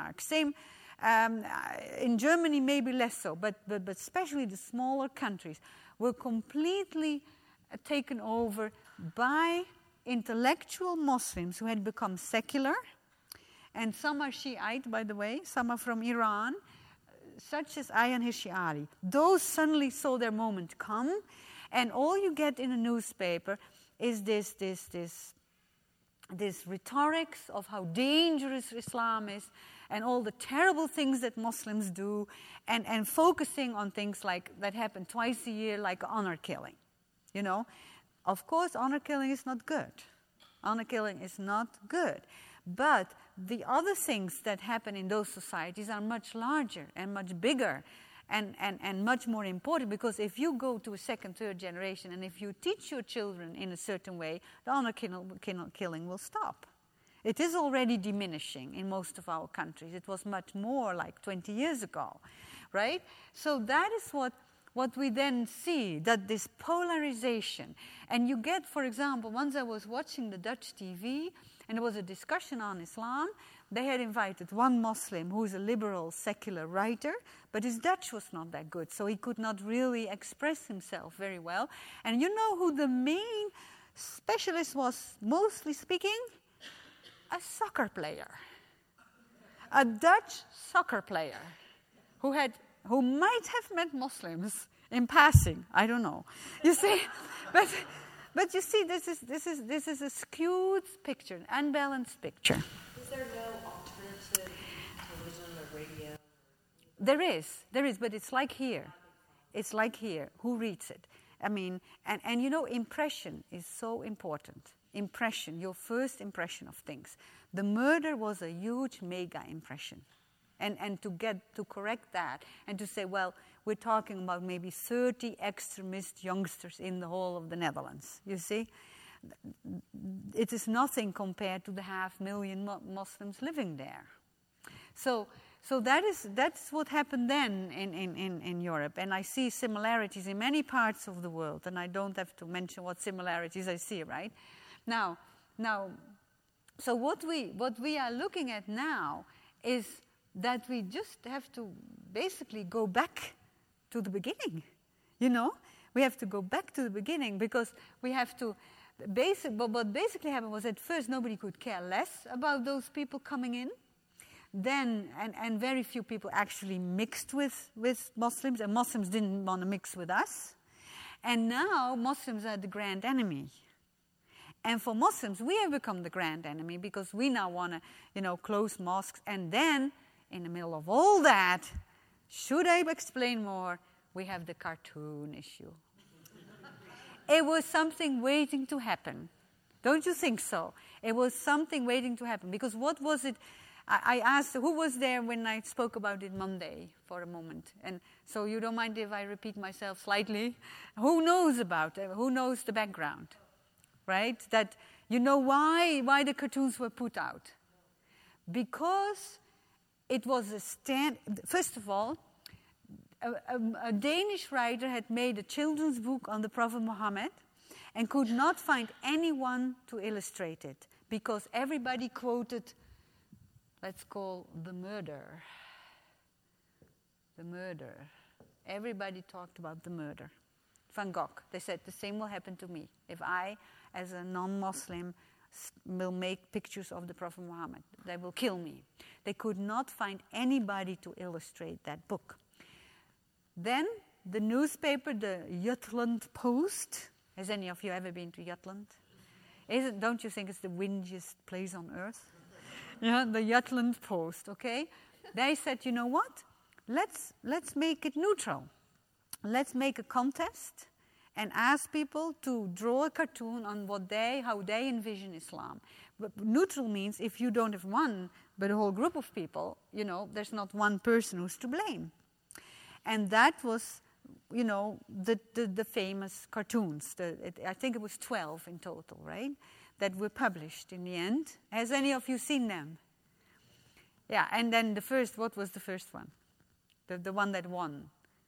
in Germany, maybe less so, but especially the smaller countries were completely taken over by intellectual Muslims who had become secular, and some are Shiite, by the way, some are from Iran, such as Ayaan Hirsi Ali. Those suddenly saw their moment come, and all you get in a newspaper is this rhetorics of how dangerous Islam is, and all the terrible things that Muslims do, and focusing on things like that happen twice a year, like honor killing. Of course, honor killing is not good. Honor killing is not good. But the other things that happen in those societies are much larger and much bigger and much more important, because if you go to a second, third generation, and if you teach your children in a certain way, the honor killing will stop. It is already diminishing in most of our countries. It was much more like 20 years ago, right? So that is what we then see, that this polarization. And you get, for example, once I was watching the Dutch TV, and there was a discussion on Islam. They had invited one Muslim who is a liberal, secular writer, but his Dutch was not that good, so he could not really express himself very well. And you know who the main specialist was, mostly speaking? A soccer player. A Dutch soccer player who might have met Muslims in passing. I don't know. You see, but you see, this is a skewed picture, an unbalanced picture. Is there no alternative television or radio? There is, but it's like here. It's like here. Who reads it? I mean, and impression is so important. Impression, your first impression of things. The murder was a huge mega impression. And to correct that and to say, well, we're talking about maybe 30 extremist youngsters in the whole of the Netherlands, you see? It is nothing compared to the 500,000 Muslims living there. So that's what happened then in Europe. And I see similarities in many parts of the world, and I don't have to mention what similarities I see, right? Now, so what we are looking at now is that we just have to basically go back to the beginning, We have to go back to the beginning, because we have to... what basically happened was, at first nobody could care less about those people coming in. Then, and very few people actually mixed with Muslims, and Muslims didn't want to mix with us. And now Muslims are the grand enemy. And for Muslims, we have become the grand enemy, because we now want to, close mosques. And then, in the middle of all that, should I explain more? We have the cartoon issue. It was something waiting to happen. Don't you think so? It was something waiting to happen. Because what was it? I asked who was there when I spoke about it Monday for a moment. And so you don't mind if I repeat myself slightly? Who knows about it? Who knows the background? right? That you know why the cartoons were put out. Because it was a stand. First of all, a Danish writer had made a children's book on the Prophet Muhammad and could not find anyone to illustrate it because everybody quoted, let's call the murder. The murder. Everybody talked about the murder. Van Gogh. They said the same will happen to me if I, as a non-Muslim, will make pictures of the Prophet Muhammad. They will kill me. They could not find anybody to illustrate that book. Then the newspaper, the Jutland Post. Has any of you ever been to Jutland? Don't you think it's the windiest place on earth? Yeah, the Jutland Post, okay? They said, you know what? Let's make it neutral. Let's make a contest and ask people to draw a cartoon on how they envision Islam. But neutral means if you don't have one, but a whole group of people, there's not one person who's to blame. And that was, the famous cartoons. I think it was 12 in total, right? That were published in the end. Has any of you seen them? Yeah, and then what was the first one? The one that won.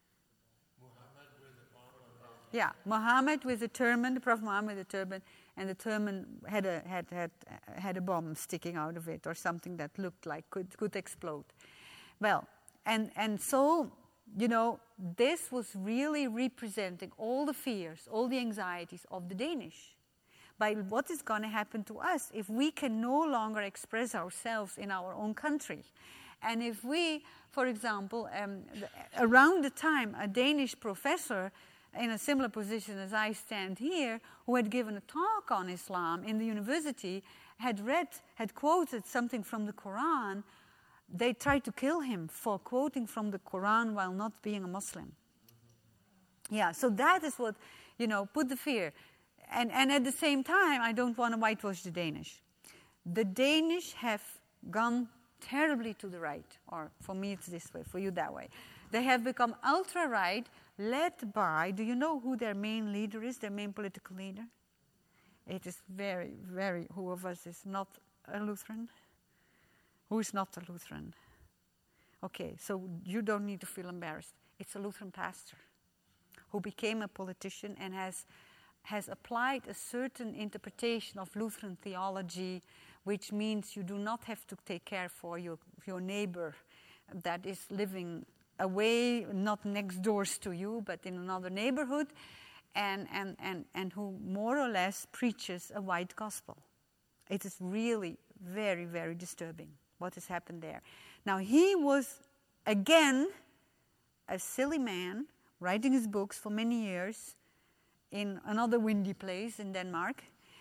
Yeah, Muhammad with a turban, the Prophet Muhammad with a turban, and the turban had a bomb sticking out of it or something that looked like could explode. Well, and so, this was really representing all the fears, all the anxieties of the Danish. By what is going to happen to us if we can no longer express ourselves in our own country. And if we, for example, around the time a Danish professor in a similar position as I stand here, who had given a talk on Islam in the university, had quoted something from the Quran, they tried to kill him for quoting from the Quran while not being a Muslim. Yeah, so that is what, put the fear. And at the same time, I don't want to whitewash the Danish. The Danish have gone terribly to the right, or for me it's this way, for you that way. They have become ultra-right, led by, do you know who their main leader is, their main political leader? It is very, very, who of us is not a Lutheran? Who is not a Lutheran? Okay, so you don't need to feel embarrassed. It's a Lutheran pastor who became a politician and has applied a certain interpretation of Lutheran theology, which means you do not have to take care for your neighbor that is living away, not next doors to you, but in another neighborhood, and who more or less preaches a white gospel. It is really very, very disturbing what has happened there. Now, he was, again, a silly man, writing his books for many years in another windy place in Denmark.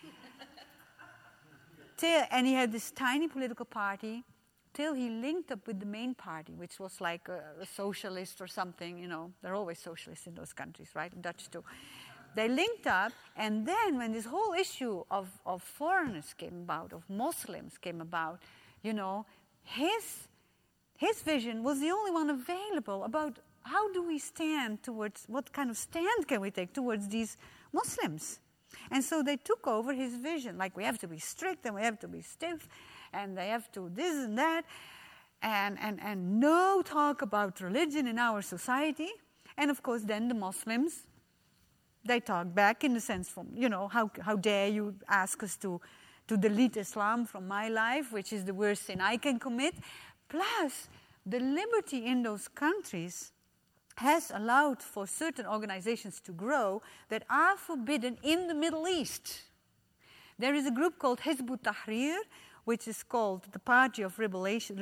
And he had this tiny political party till he linked up with the main party, which was like a socialist or something, They're always socialists in those countries, right? Dutch too. They linked up, and then when this whole issue of foreigners came about, of Muslims came about, his vision was the only one available about how do we stand towards, what kind of stand can we take towards these Muslims? And so they took over his vision, like we have to be strict and we have to be stiff, and they have to this and that, and no talk about religion in our society. And of course then the Muslims, they talk back in the sense from, how dare you ask us to delete Islam from my life, which is the worst sin I can commit. Plus, the liberty in those countries has allowed for certain organizations to grow that are forbidden in the Middle East. There is a group called Hizb ut-Tahrir, which is called the Party of Liberation,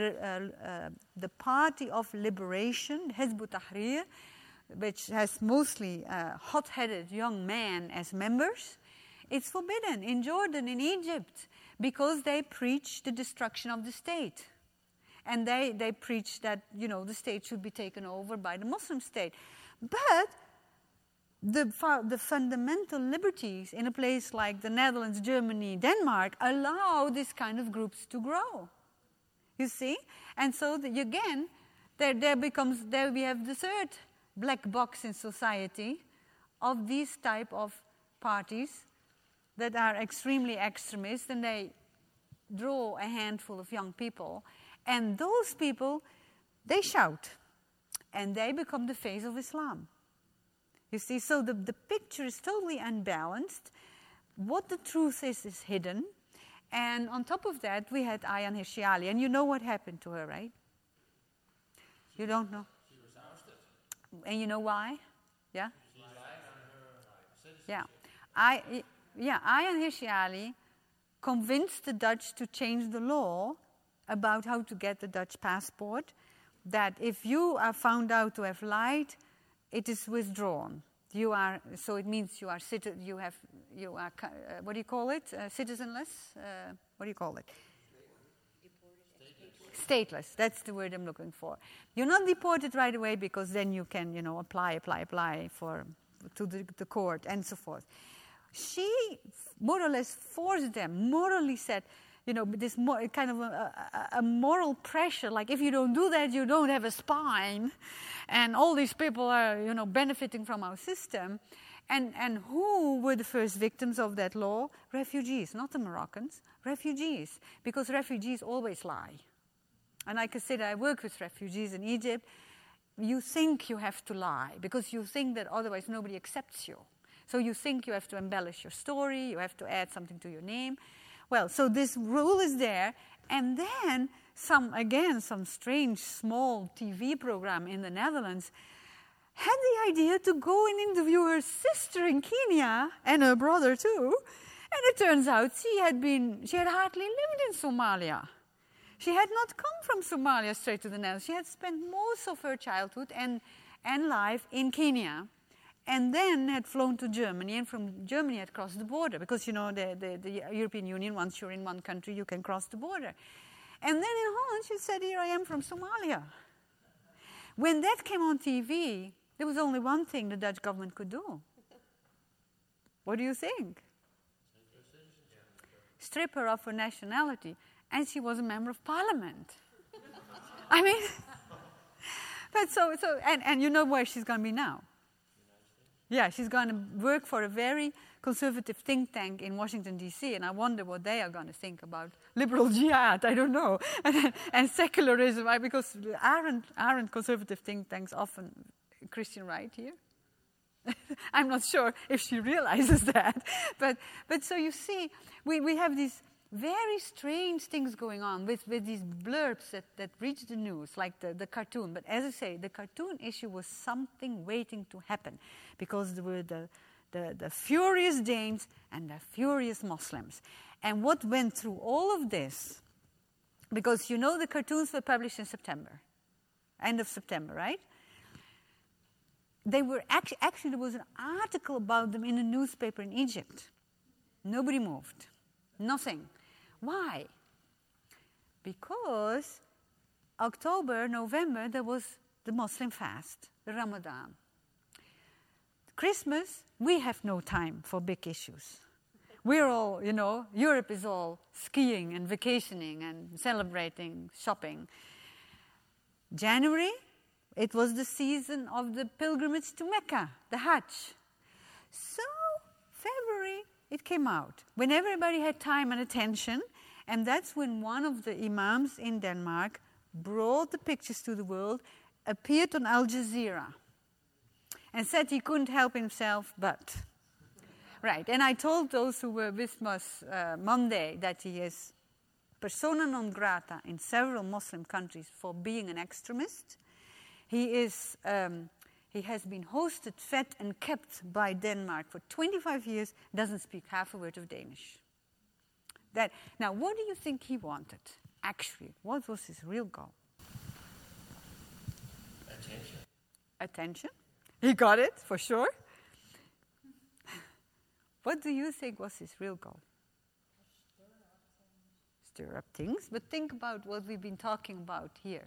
Hizb ut-Tahrir, which has mostly hot-headed young men as members. It's forbidden in Jordan, in Egypt, because they preach the destruction of the state. And they preach that, the state should be taken over by the Muslim state. But the fundamental liberties in a place like the Netherlands, Germany, Denmark allow this kind of groups to grow. You see? And so, again, there we have the third black box in society of these type of parties that are extremely extremist, and they draw a handful of young people. And those people, they shout, and they become the face of Islam. You see, so the picture is totally unbalanced. What the truth is hidden. And on top of that, we had Ayaan Hirsi Ali. And you know what happened to her, right? You don't know? She was ousted. And you know why? Yeah? She lied on her citizenship. Yeah. Ayaan Hirsi Ali convinced the Dutch to change the law about how to get the Dutch passport, that if you are found out to have lied, it is withdrawn. So it means you are what do you call it? Citizenless? What do you call it? Stateless. That's the word I'm looking for. You're not deported right away because then you can, apply to the court and so forth. She more or less forced them, morally said, this kind of a moral pressure, like if you don't do that, you don't have a spine, and all these people are, benefiting from our system. And who were the first victims of that law? Refugees, not the Moroccans, refugees, because refugees always lie. And like I said, I work with refugees in Egypt. You think you have to lie because you think that otherwise nobody accepts you. So you think you have to embellish your story, you have to add something to your name. Well, so this rule is there, and then some strange small TV program in the Netherlands had the idea to go and interview her sister in Kenya and her brother too. And it turns out she had hardly lived in Somalia. She had not come from Somalia straight to the Netherlands. She had spent most of her childhood and life in Kenya, and then had flown to Germany, and from Germany had crossed the border, because, the European Union, once you're in one country, you can cross the border. And then in Holland, she said, here I am from Somalia. When that came on TV, there was only one thing the Dutch government could do. What do you think? Strip her of her nationality. And she was a member of parliament. I mean, but and you know where she's going to be now? Yeah, she's going to work for a very conservative think tank in Washington, D.C., and I wonder what they are going to think about liberal jihad, I don't know, and secularism, because aren't conservative think tanks often Christian right here? I'm not sure if she realizes that. But so you see, we have these very strange things going on with these blurbs that reach the news, like the cartoon. But as I say, the cartoon issue was something waiting to happen, because there were the furious Danes and the furious Muslims. And what went through all of this, because the cartoons were published in September, end of September, right? They were actually there was an article about them in a newspaper in Egypt. Nobody moved. Nothing. Why? Because October, November, there was the Muslim fast, the Ramadan. Christmas, we have no time for big issues. We're all, Europe is all skiing and vacationing and celebrating, shopping. January, it was the season of the pilgrimage to Mecca, the Hajj. So, February, it came out, when everybody had time and attention, and that's when one of the imams in Denmark brought the pictures to the world, appeared on Al Jazeera, and said he couldn't help himself but. Right, and I told those who were with us Monday that he is persona non grata in several Muslim countries for being an extremist. He has been hosted, fed, and kept by Denmark for 25 years, doesn't speak half a word of Danish. Now, what do you think he wanted, actually? What was his real goal? Attention. He got it, for sure. What do you think was his real goal? Stir up things, but think about what we've been talking about here.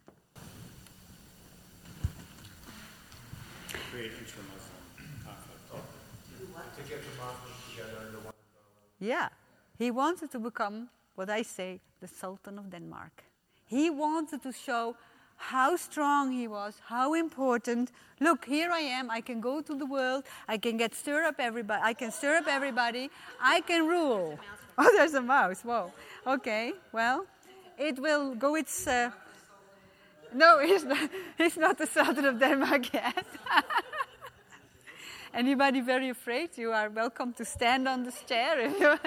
Create intra-Muslim conflict. To get the Muslims together under one umbrella. Yeah. He wanted to become, what I say, the Sultan of Denmark. He wanted to show how strong he was, how important. Look, here I am. I can go to the world. I can stir up everybody. I can stir up everybody. I can rule. Oh, there's a mouse. Whoa. Okay. Well, it will go its. No, he's not the Sultan of Denmark yet. Anybody very afraid? You are welcome to stand on this chair. If you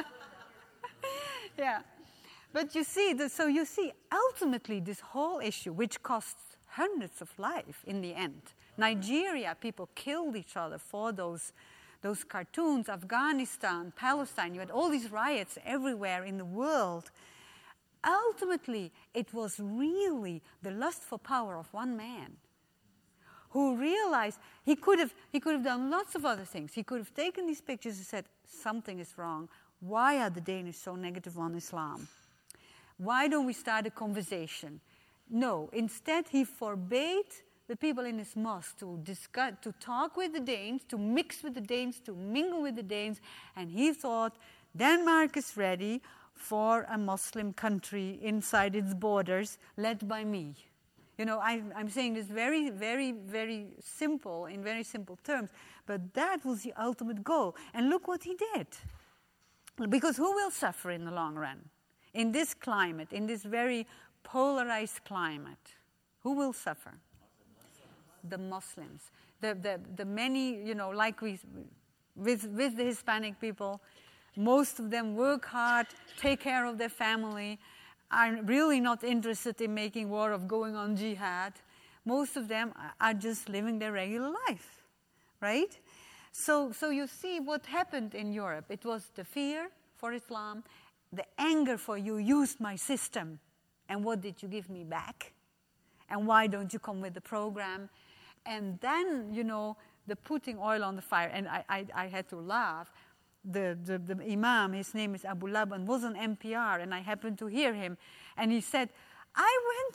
yeah. But you see, ultimately this whole issue, which costs hundreds of lives in the end. Nigeria, people killed each other for those cartoons. Afghanistan, Palestine, you had all these riots everywhere in the world. Ultimately, it was really the lust for power of one man who realized he could have done lots of other things. He could have taken these pictures and said, something is wrong. Why are the Danish so negative on Islam? Why don't we start a conversation? No, instead he forbade the people in his mosque to talk with the Danes, to mix with the Danes, to mingle with the Danes, and he thought Denmark is ready for a Muslim country inside its borders, led by me. You know, I'm saying this very, very, very simple, in very simple terms, but that was the ultimate goal. And look what he did. Because who will suffer in the long run? In this climate, in this very polarized climate, who will suffer? The Muslims. The many, you know, like with the Hispanic people, most of them work hard, take care of their family, are really not interested in making war of going on jihad. Most of them are just living their regular life, right? So you see what happened in Europe. It was the fear for Islam, the anger for you used my system, and what did you give me back? And why don't you come with the program? And then, you know, the putting oil on the fire. And I had to laugh. The imam, his name is Abu Laban, was on NPR, and I happened to hear him. And he said, I went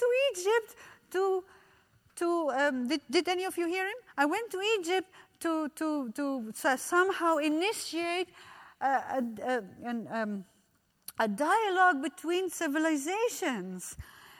to Egypt did any of you hear him? I went to Egypt to somehow initiate a dialogue between civilizations.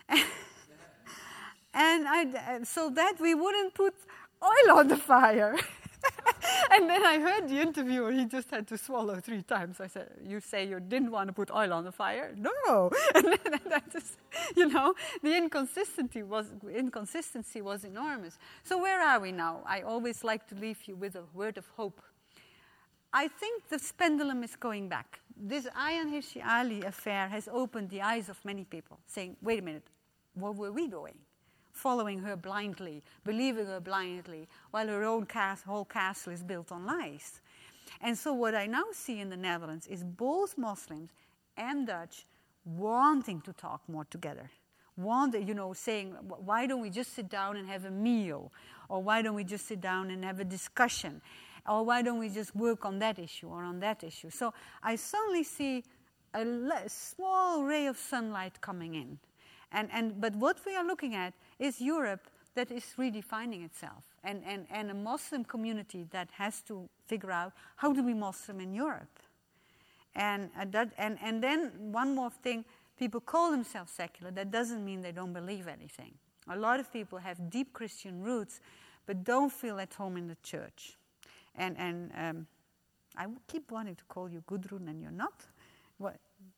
And so that we wouldn't put oil on the fire. And then I heard the interviewer, he just had to swallow 3 times. I said, you say you didn't want to put oil on the fire? No. And then that just, you know, the inconsistency was enormous. So where are we now? I always like to leave you with a word of hope. I think the pendulum is going back. This Ayaan Hirsi Ali affair has opened the eyes of many people, saying, wait a minute, what were we doing? Following her blindly, believing her blindly, while her own whole castle is built on lies. And so what I now see in the Netherlands is both Muslims and Dutch wanting to talk more together. Saying, why don't we just sit down and have a meal? Or why don't we just sit down and have a discussion? Or why don't we just work on that issue or on that issue? So I suddenly see a small ray of sunlight coming in. But what we are looking at is Europe that is redefining itself, and a Muslim community that has to figure out how to be Muslim in Europe. And then one more thing, people call themselves secular. That doesn't mean they don't believe anything. A lot of people have deep Christian roots, but don't feel at home in the church. And I keep wanting to call you Gudrun, and you're not. What?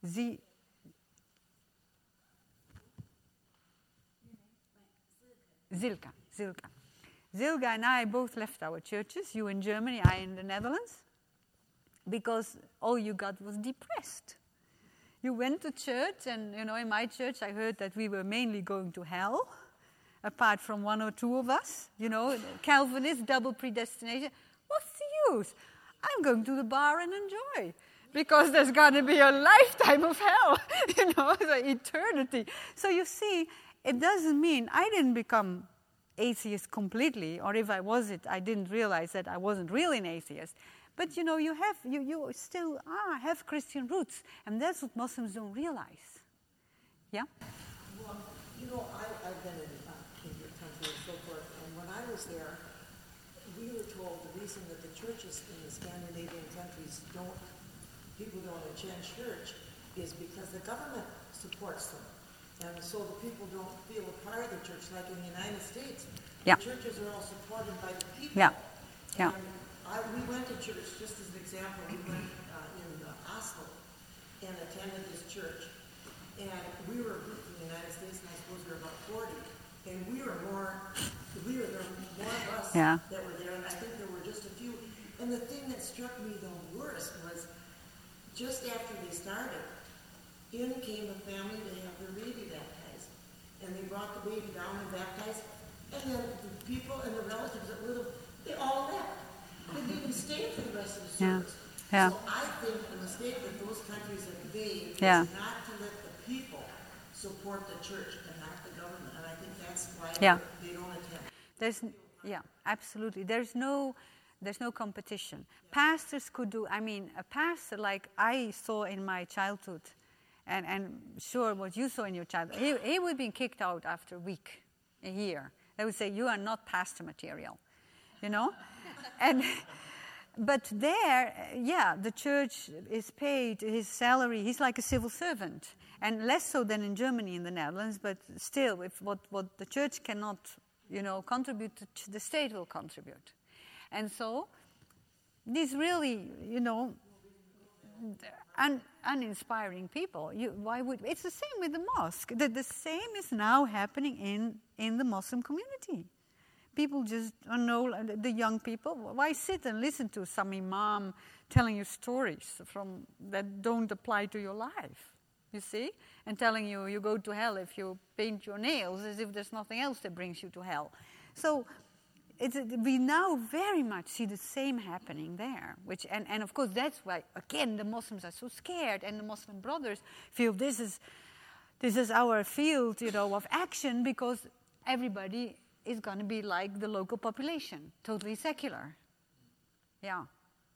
Zilka and I both left our churches, you in Germany, I in the Netherlands, because all you got was depressed. You went to church, and in my church I heard that we were mainly going to hell, apart from 1 or 2 of us, Calvinist, double predestination. What's the use? I'm going to the bar and enjoy, because there's going to be a lifetime of hell, the eternity. So you see, it doesn't mean I didn't become atheist completely, or if I was I didn't realize that I wasn't really an atheist. But you still have Christian roots, and that's what Muslims don't realize. Yeah? Well, I've been in your country and so forth, and when I was there, we were told the reason that the churches in the Scandinavian countries people don't attend church is because the government supports them. And so the people don't feel a part of the church, like in the United States. Yeah. The churches are all supported by the people. Yeah. Yeah. And we went to church, just as an example, we went in Oslo and attended this church. And we were a group from the United States, and I suppose we were about 40. And there were more of us Yeah. that were there, and I think there were just a few. And the thing that struck me the worst was just after they started, in came a family to have their baby baptized. And they brought the baby down and baptized. And then the people and the relatives that were with them, they all left. They didn't even stay for the rest of the service. Yeah. So I think the mistake that those countries have made Yeah. is not to let the people support the church and not the government. And I think that's why Yeah. they don't attend. Absolutely. There's no competition. Pastors could do, a pastor like I saw in my childhood, and sure what you saw in your childhood, he would be kicked out after a year. They would say, you are not pastor material, But there, the church is paid his salary. He's like a civil servant, and less so than in Germany, in the Netherlands. But still, if what the church cannot, contribute, the state will contribute. And so, these really, uninspiring people. It's the same with the mosque. The same is now happening in the Muslim community. People just don't know, the young people, why sit and listen to some imam telling you stories that don't apply to your life, you see? And telling you go to hell if you paint your nails, as if there's nothing else that brings you to hell. So we now very much see the same happening there. And of course that's why, again, the Muslims are so scared, and the Muslim brothers feel this is our field, of action, because everybody is going to be like the local population, totally secular. Yeah.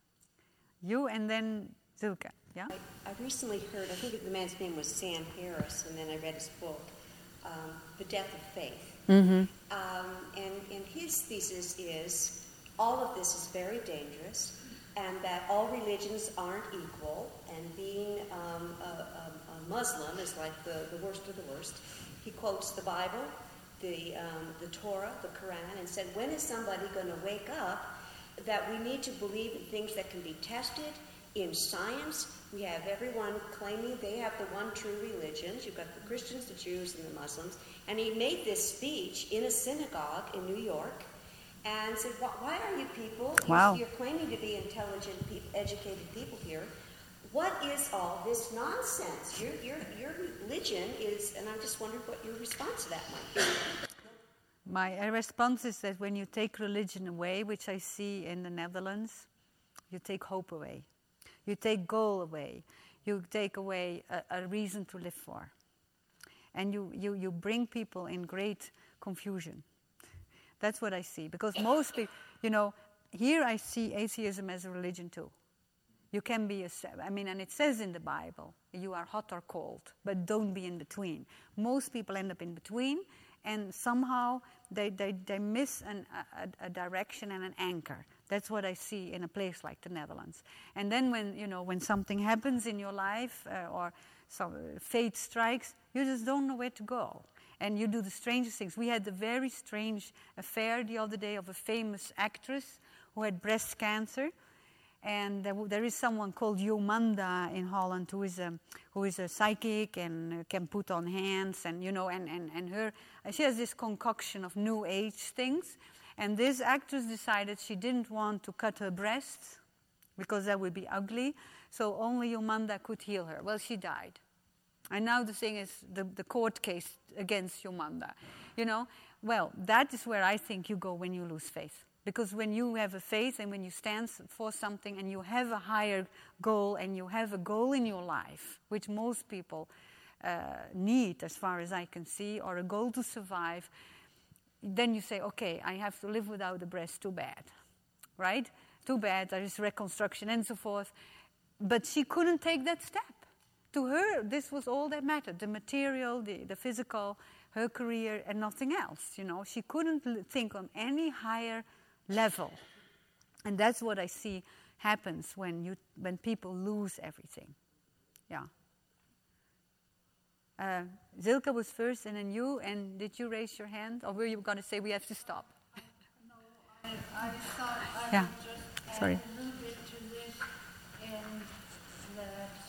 You and then Zulka. Yeah. I recently heard, I think the man's name was Sam Harris, and then I read his book, The Death of Faith. Mm-hmm. And his thesis is all of this is very dangerous, and that all religions aren't equal, and being a Muslim is like the worst of the worst. He quotes the Bible, the Torah, the Quran, and said, when is somebody going to wake up that we need to believe in things that can be tested in science? We have everyone claiming they have the one true religions. You've got the Christians, the Jews, and the Muslims. And he made this speech in a synagogue in New York and said, why are you people, you're claiming to be intelligent, educated people here. What is all this nonsense? Your religion is, and I'm just wondering what your response to that might be. My response is that when you take religion away, which I see in the Netherlands, you take hope away. You take goal away. You take away a reason to live for. And you bring people in great confusion. That's what I see. Because most people, here I see atheism as a religion too. You can be and it says in the Bible, you are hot or cold, but don't be in between. Most people end up in between, and somehow they miss a direction and an anchor. That's what I see in a place like the Netherlands. And then when something happens in your life or some fate strikes, you just don't know where to go. And you do the strangest things. We had a very strange affair the other day of a famous actress who had breast cancer. And there is someone called Jomanda in Holland who is a psychic and can put on hands, and she has this concoction of new age things. And this actress decided she didn't want to cut her breasts because that would be ugly. So only Jomanda could heal her. Well, she died. And now the thing is the court case against Jomanda. Well, that is where I think you go when you lose faith. Because when you have a faith and when you stand for something and you have a higher goal and you have a goal in your life, which most people need as far as I can see, or a goal to survive, then you say, okay, I have to live without a breast, too bad, right? Too bad, there is reconstruction and so forth. But she couldn't take that step. To her, this was all that mattered, the material, the physical, her career, and nothing else. She couldn't think on any higher level. And that's what I see happens when people lose everything. Yeah. Zilka was first, and then you. And did you raise your hand, or were you going to say we have to stop? No, I thought I Yeah. would just Sorry. add a little bit to this, in that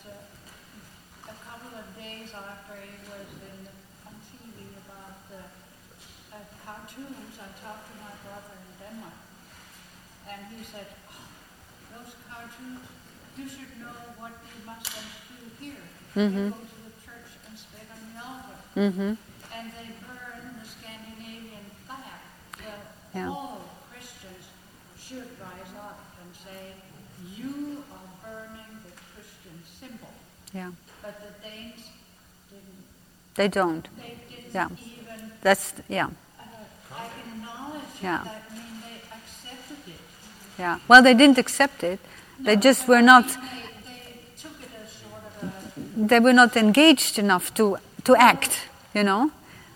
a couple of days after he was on TV about the cartoons, I talked to my brother in Denmark, and he said, "Oh, those cartoons, you should know what the Muslims do here. They go to the church and spit on the altar, and they burn the Scandinavian flag. Well, Yeah. all Christians should rise up and say, you are burning the Christian symbol." Yeah. But the Danes didn't. They don't. They didn't Yeah. even Yeah. acknowledge Yeah. it. I mean, they accepted it. Yeah. Well, they didn't accept it. They just were not. They took it as sort of a. They were not engaged enough to act. You know.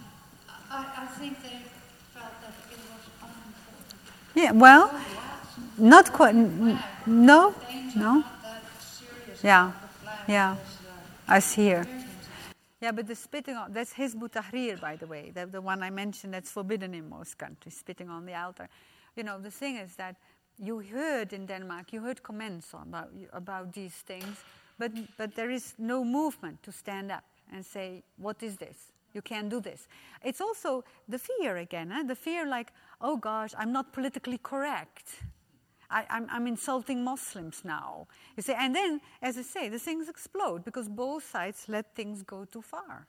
I think they felt that it was unimportant. Yeah. Well, not quite. No. Danes are No. not that serious Yeah. about the flag Yeah. as Us here. Americans. Yeah, but the spitting on, that's Hizb ut-Tahrir, by the way, the one I mentioned that's forbidden in most countries, spitting on the altar. You know, the thing is that you heard in Denmark, you heard comments about these things, but there is no movement to stand up and say, what is this? You can't do this. It's also the fear again, the fear like, oh gosh, I'm not politically correct. I'm insulting Muslims now. You see, and then, as I say, the things explode because both sides let things go too far.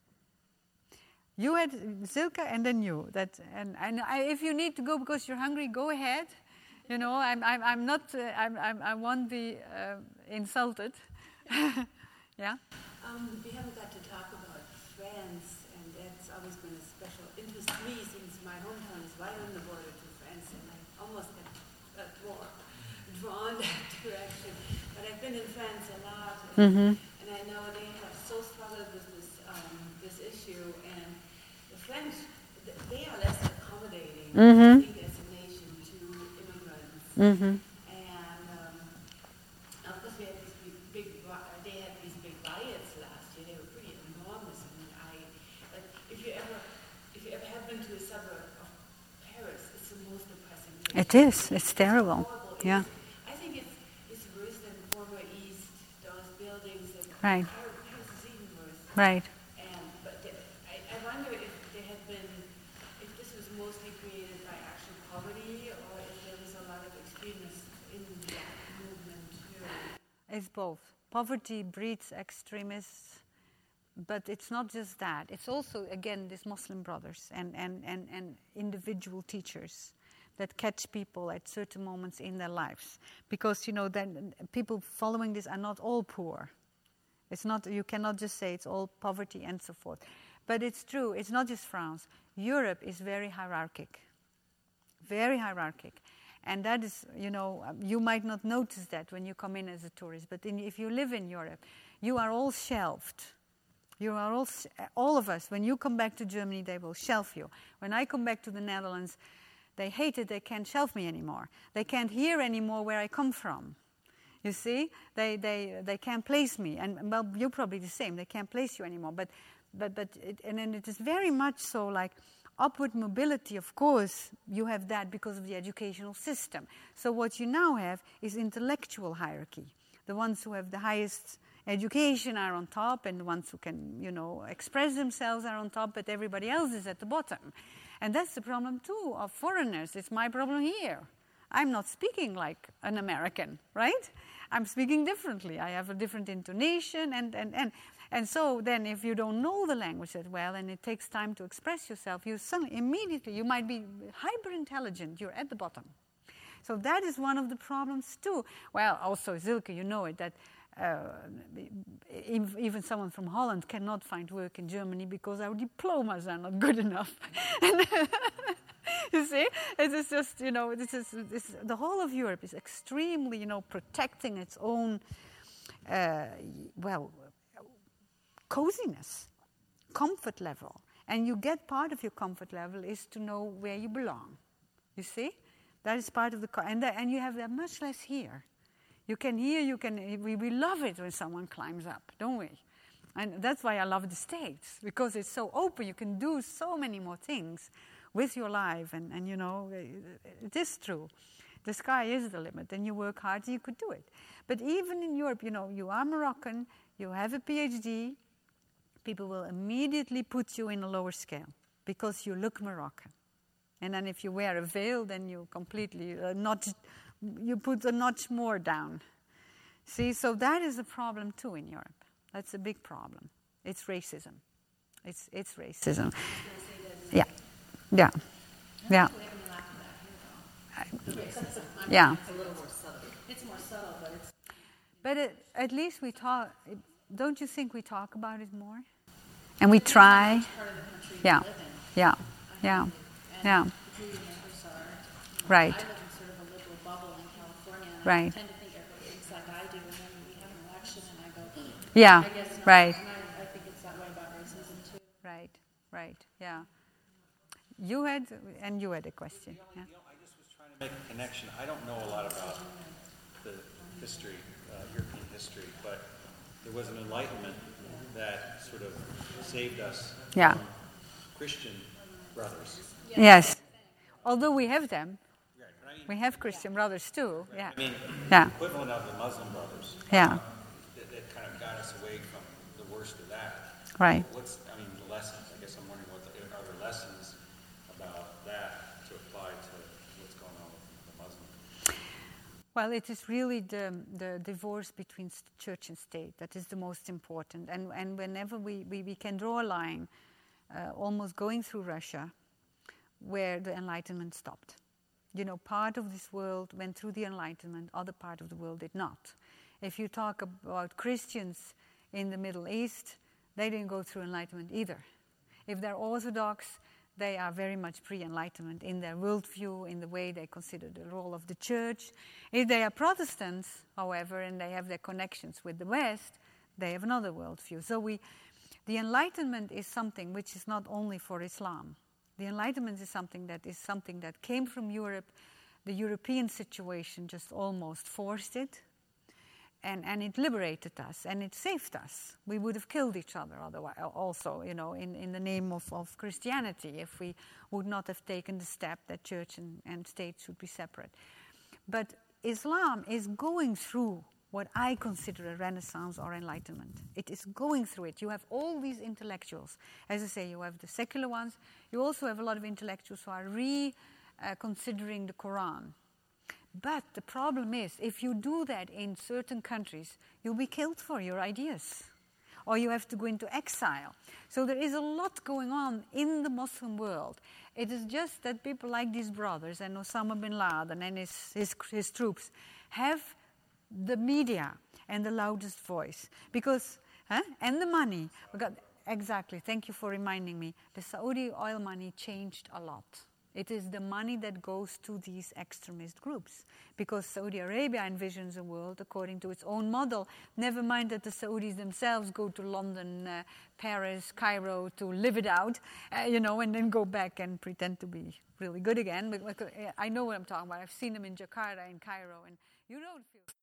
You had Zilka and then you. If you need to go because you're hungry, go ahead. You know, I'm not. I won't be insulted. Yeah. We haven't got to talk about France, and that's always been a special interest to me since my hometown is right on the border to France, and I almost got more drawn that direction. But I've been in France a lot, and I know they have so struggled with this issue, and the French, they are less accommodating, I think, as a nation to immigrants. And of course we had they had these big riots last year. They were pretty enormous. But if you ever have been to a suburb of Paris, it's the most depressing place. It is. It's terrible. Horrible. Yeah. I think it's worse than former East. Those buildings. Right. Paris is even worse. Right. But I wonder if there had been, if this was mostly created by actual poverty, or if there was a lot of extremists in that movement too. It's both. Poverty breeds extremists, but it's not just that. It's also, again, these Muslim brothers and individual teachers that catch people at certain moments in their lives. Because, you know, then people following this are not all poor. It's not, you cannot just say it's all poverty and so forth. But it's true, it's not just France. Europe is very hierarchic. Very hierarchic. And that is, you know, you might not notice that when you come in as a tourist, but if you live in Europe, you are all shelved. You are all of us, when you come back to Germany, they will shelve you. When I come back to the Netherlands, they hate it, they can't shelve me anymore. They can't hear anymore where I come from. You see, they can't place me. And, well, you're probably the same, they can't place you anymore. But then it is very much so like, upward mobility, of course, you have that because of the educational system. So what you now have is intellectual hierarchy. The ones who have the highest education are on top, and the ones who can, you know, express themselves are on top, but everybody else is at the bottom. And that's the problem, too, of foreigners. It's my problem here. I'm not speaking like an American, right? I'm speaking differently. I have a different intonation, and so then if you don't know the language that well and it takes time to express yourself, you suddenly, immediately, you might be hyper-intelligent, you're at the bottom. So that is one of the problems too. Well, also, Zilke, you know it, that even someone from Holland cannot find work in Germany because our diplomas are not good enough. You see, it is just, you know, the whole of Europe is extremely, you know, protecting its own, coziness, comfort level. And you get part of your comfort level is to know where you belong. You see? That is part of the... And you have that much less here. You can hear, we love it when someone climbs up, don't we? And that's why I love the States, because it's so open. You can do so many more things with your life. And you know, it is true. The sky is the limit, and you work hard, you could do it. But even in Europe, you know, you are Moroccan, you have a PhD, people will immediately put you in a lower scale because you look Moroccan. And then if you wear a veil, then you completely you put a notch more down. See, so that is a problem too in Europe. That's a big problem. It's racism. It's racism. Yeah. Yeah. Yeah. Yeah. It's a little more subtle. It's more subtle, but it's... But at least we talk, don't you think we talk about it more? And we try. Yeah. Yeah. Yeah. Yeah. Right. I live in sort of a liberal bubble in California, and right. I tend to think everybody thinks like I do, and then we have an election, and I go, yeah. I guess not. Right. And I think it's that way about racism too. Right. Right. Yeah. You had a question. Yeah. I just was trying to make a connection. I don't know a lot about the history, European history, but there was an enlightenment that sort of saved us from Christian brothers. Yes. Although we have them. We have Christian brothers too. Right. Yeah. I mean, yeah. the equivalent of the Muslim brothers. Yeah. That kind of got us away from the worst of that. Right. The lessons? I guess I'm wondering are there lessons about that to apply to what's going on with the Muslim? Well, it is really the divorce between church and state that is the most important. And whenever we can draw a line, almost going through Russia, where the Enlightenment stopped. You know, part of this world went through the Enlightenment, other part of the world did not. If you talk about Christians in the Middle East, they didn't go through Enlightenment either. If they're Orthodox, they are very much pre-Enlightenment in their worldview, in the way they consider the role of the church. If they are Protestants, however, and they have their connections with the West, they have another worldview. So the Enlightenment is something which is not only for Islam. The Enlightenment is something that came from Europe. The European situation just almost forced it. And it liberated us, and it saved us. We would have killed each other otherwise, also, you know, in the name of Christianity, if we would not have taken the step that church and state should be separate. But Islam is going through what I consider a renaissance or enlightenment. It is going through it. You have all these intellectuals. As I say, you have the secular ones. You also have a lot of intellectuals who are reconsidering the Quran. But the problem is, if you do that in certain countries, you'll be killed for your ideas. Or you have to go into exile. So there is a lot going on in the Muslim world. It is just that people like these brothers and Osama bin Laden and his troops have the media and the loudest voice. Because, and the money. Exactly, thank you for reminding me. The Saudi oil money changed a lot. It is the money that goes to these extremist groups. Because Saudi Arabia envisions a world according to its own model. Never mind that the Saudis themselves go to London, Paris, Cairo to live it out, and then go back and pretend to be really good again. But I know what I'm talking about. I've seen them in Jakarta and Cairo, and you don't feel...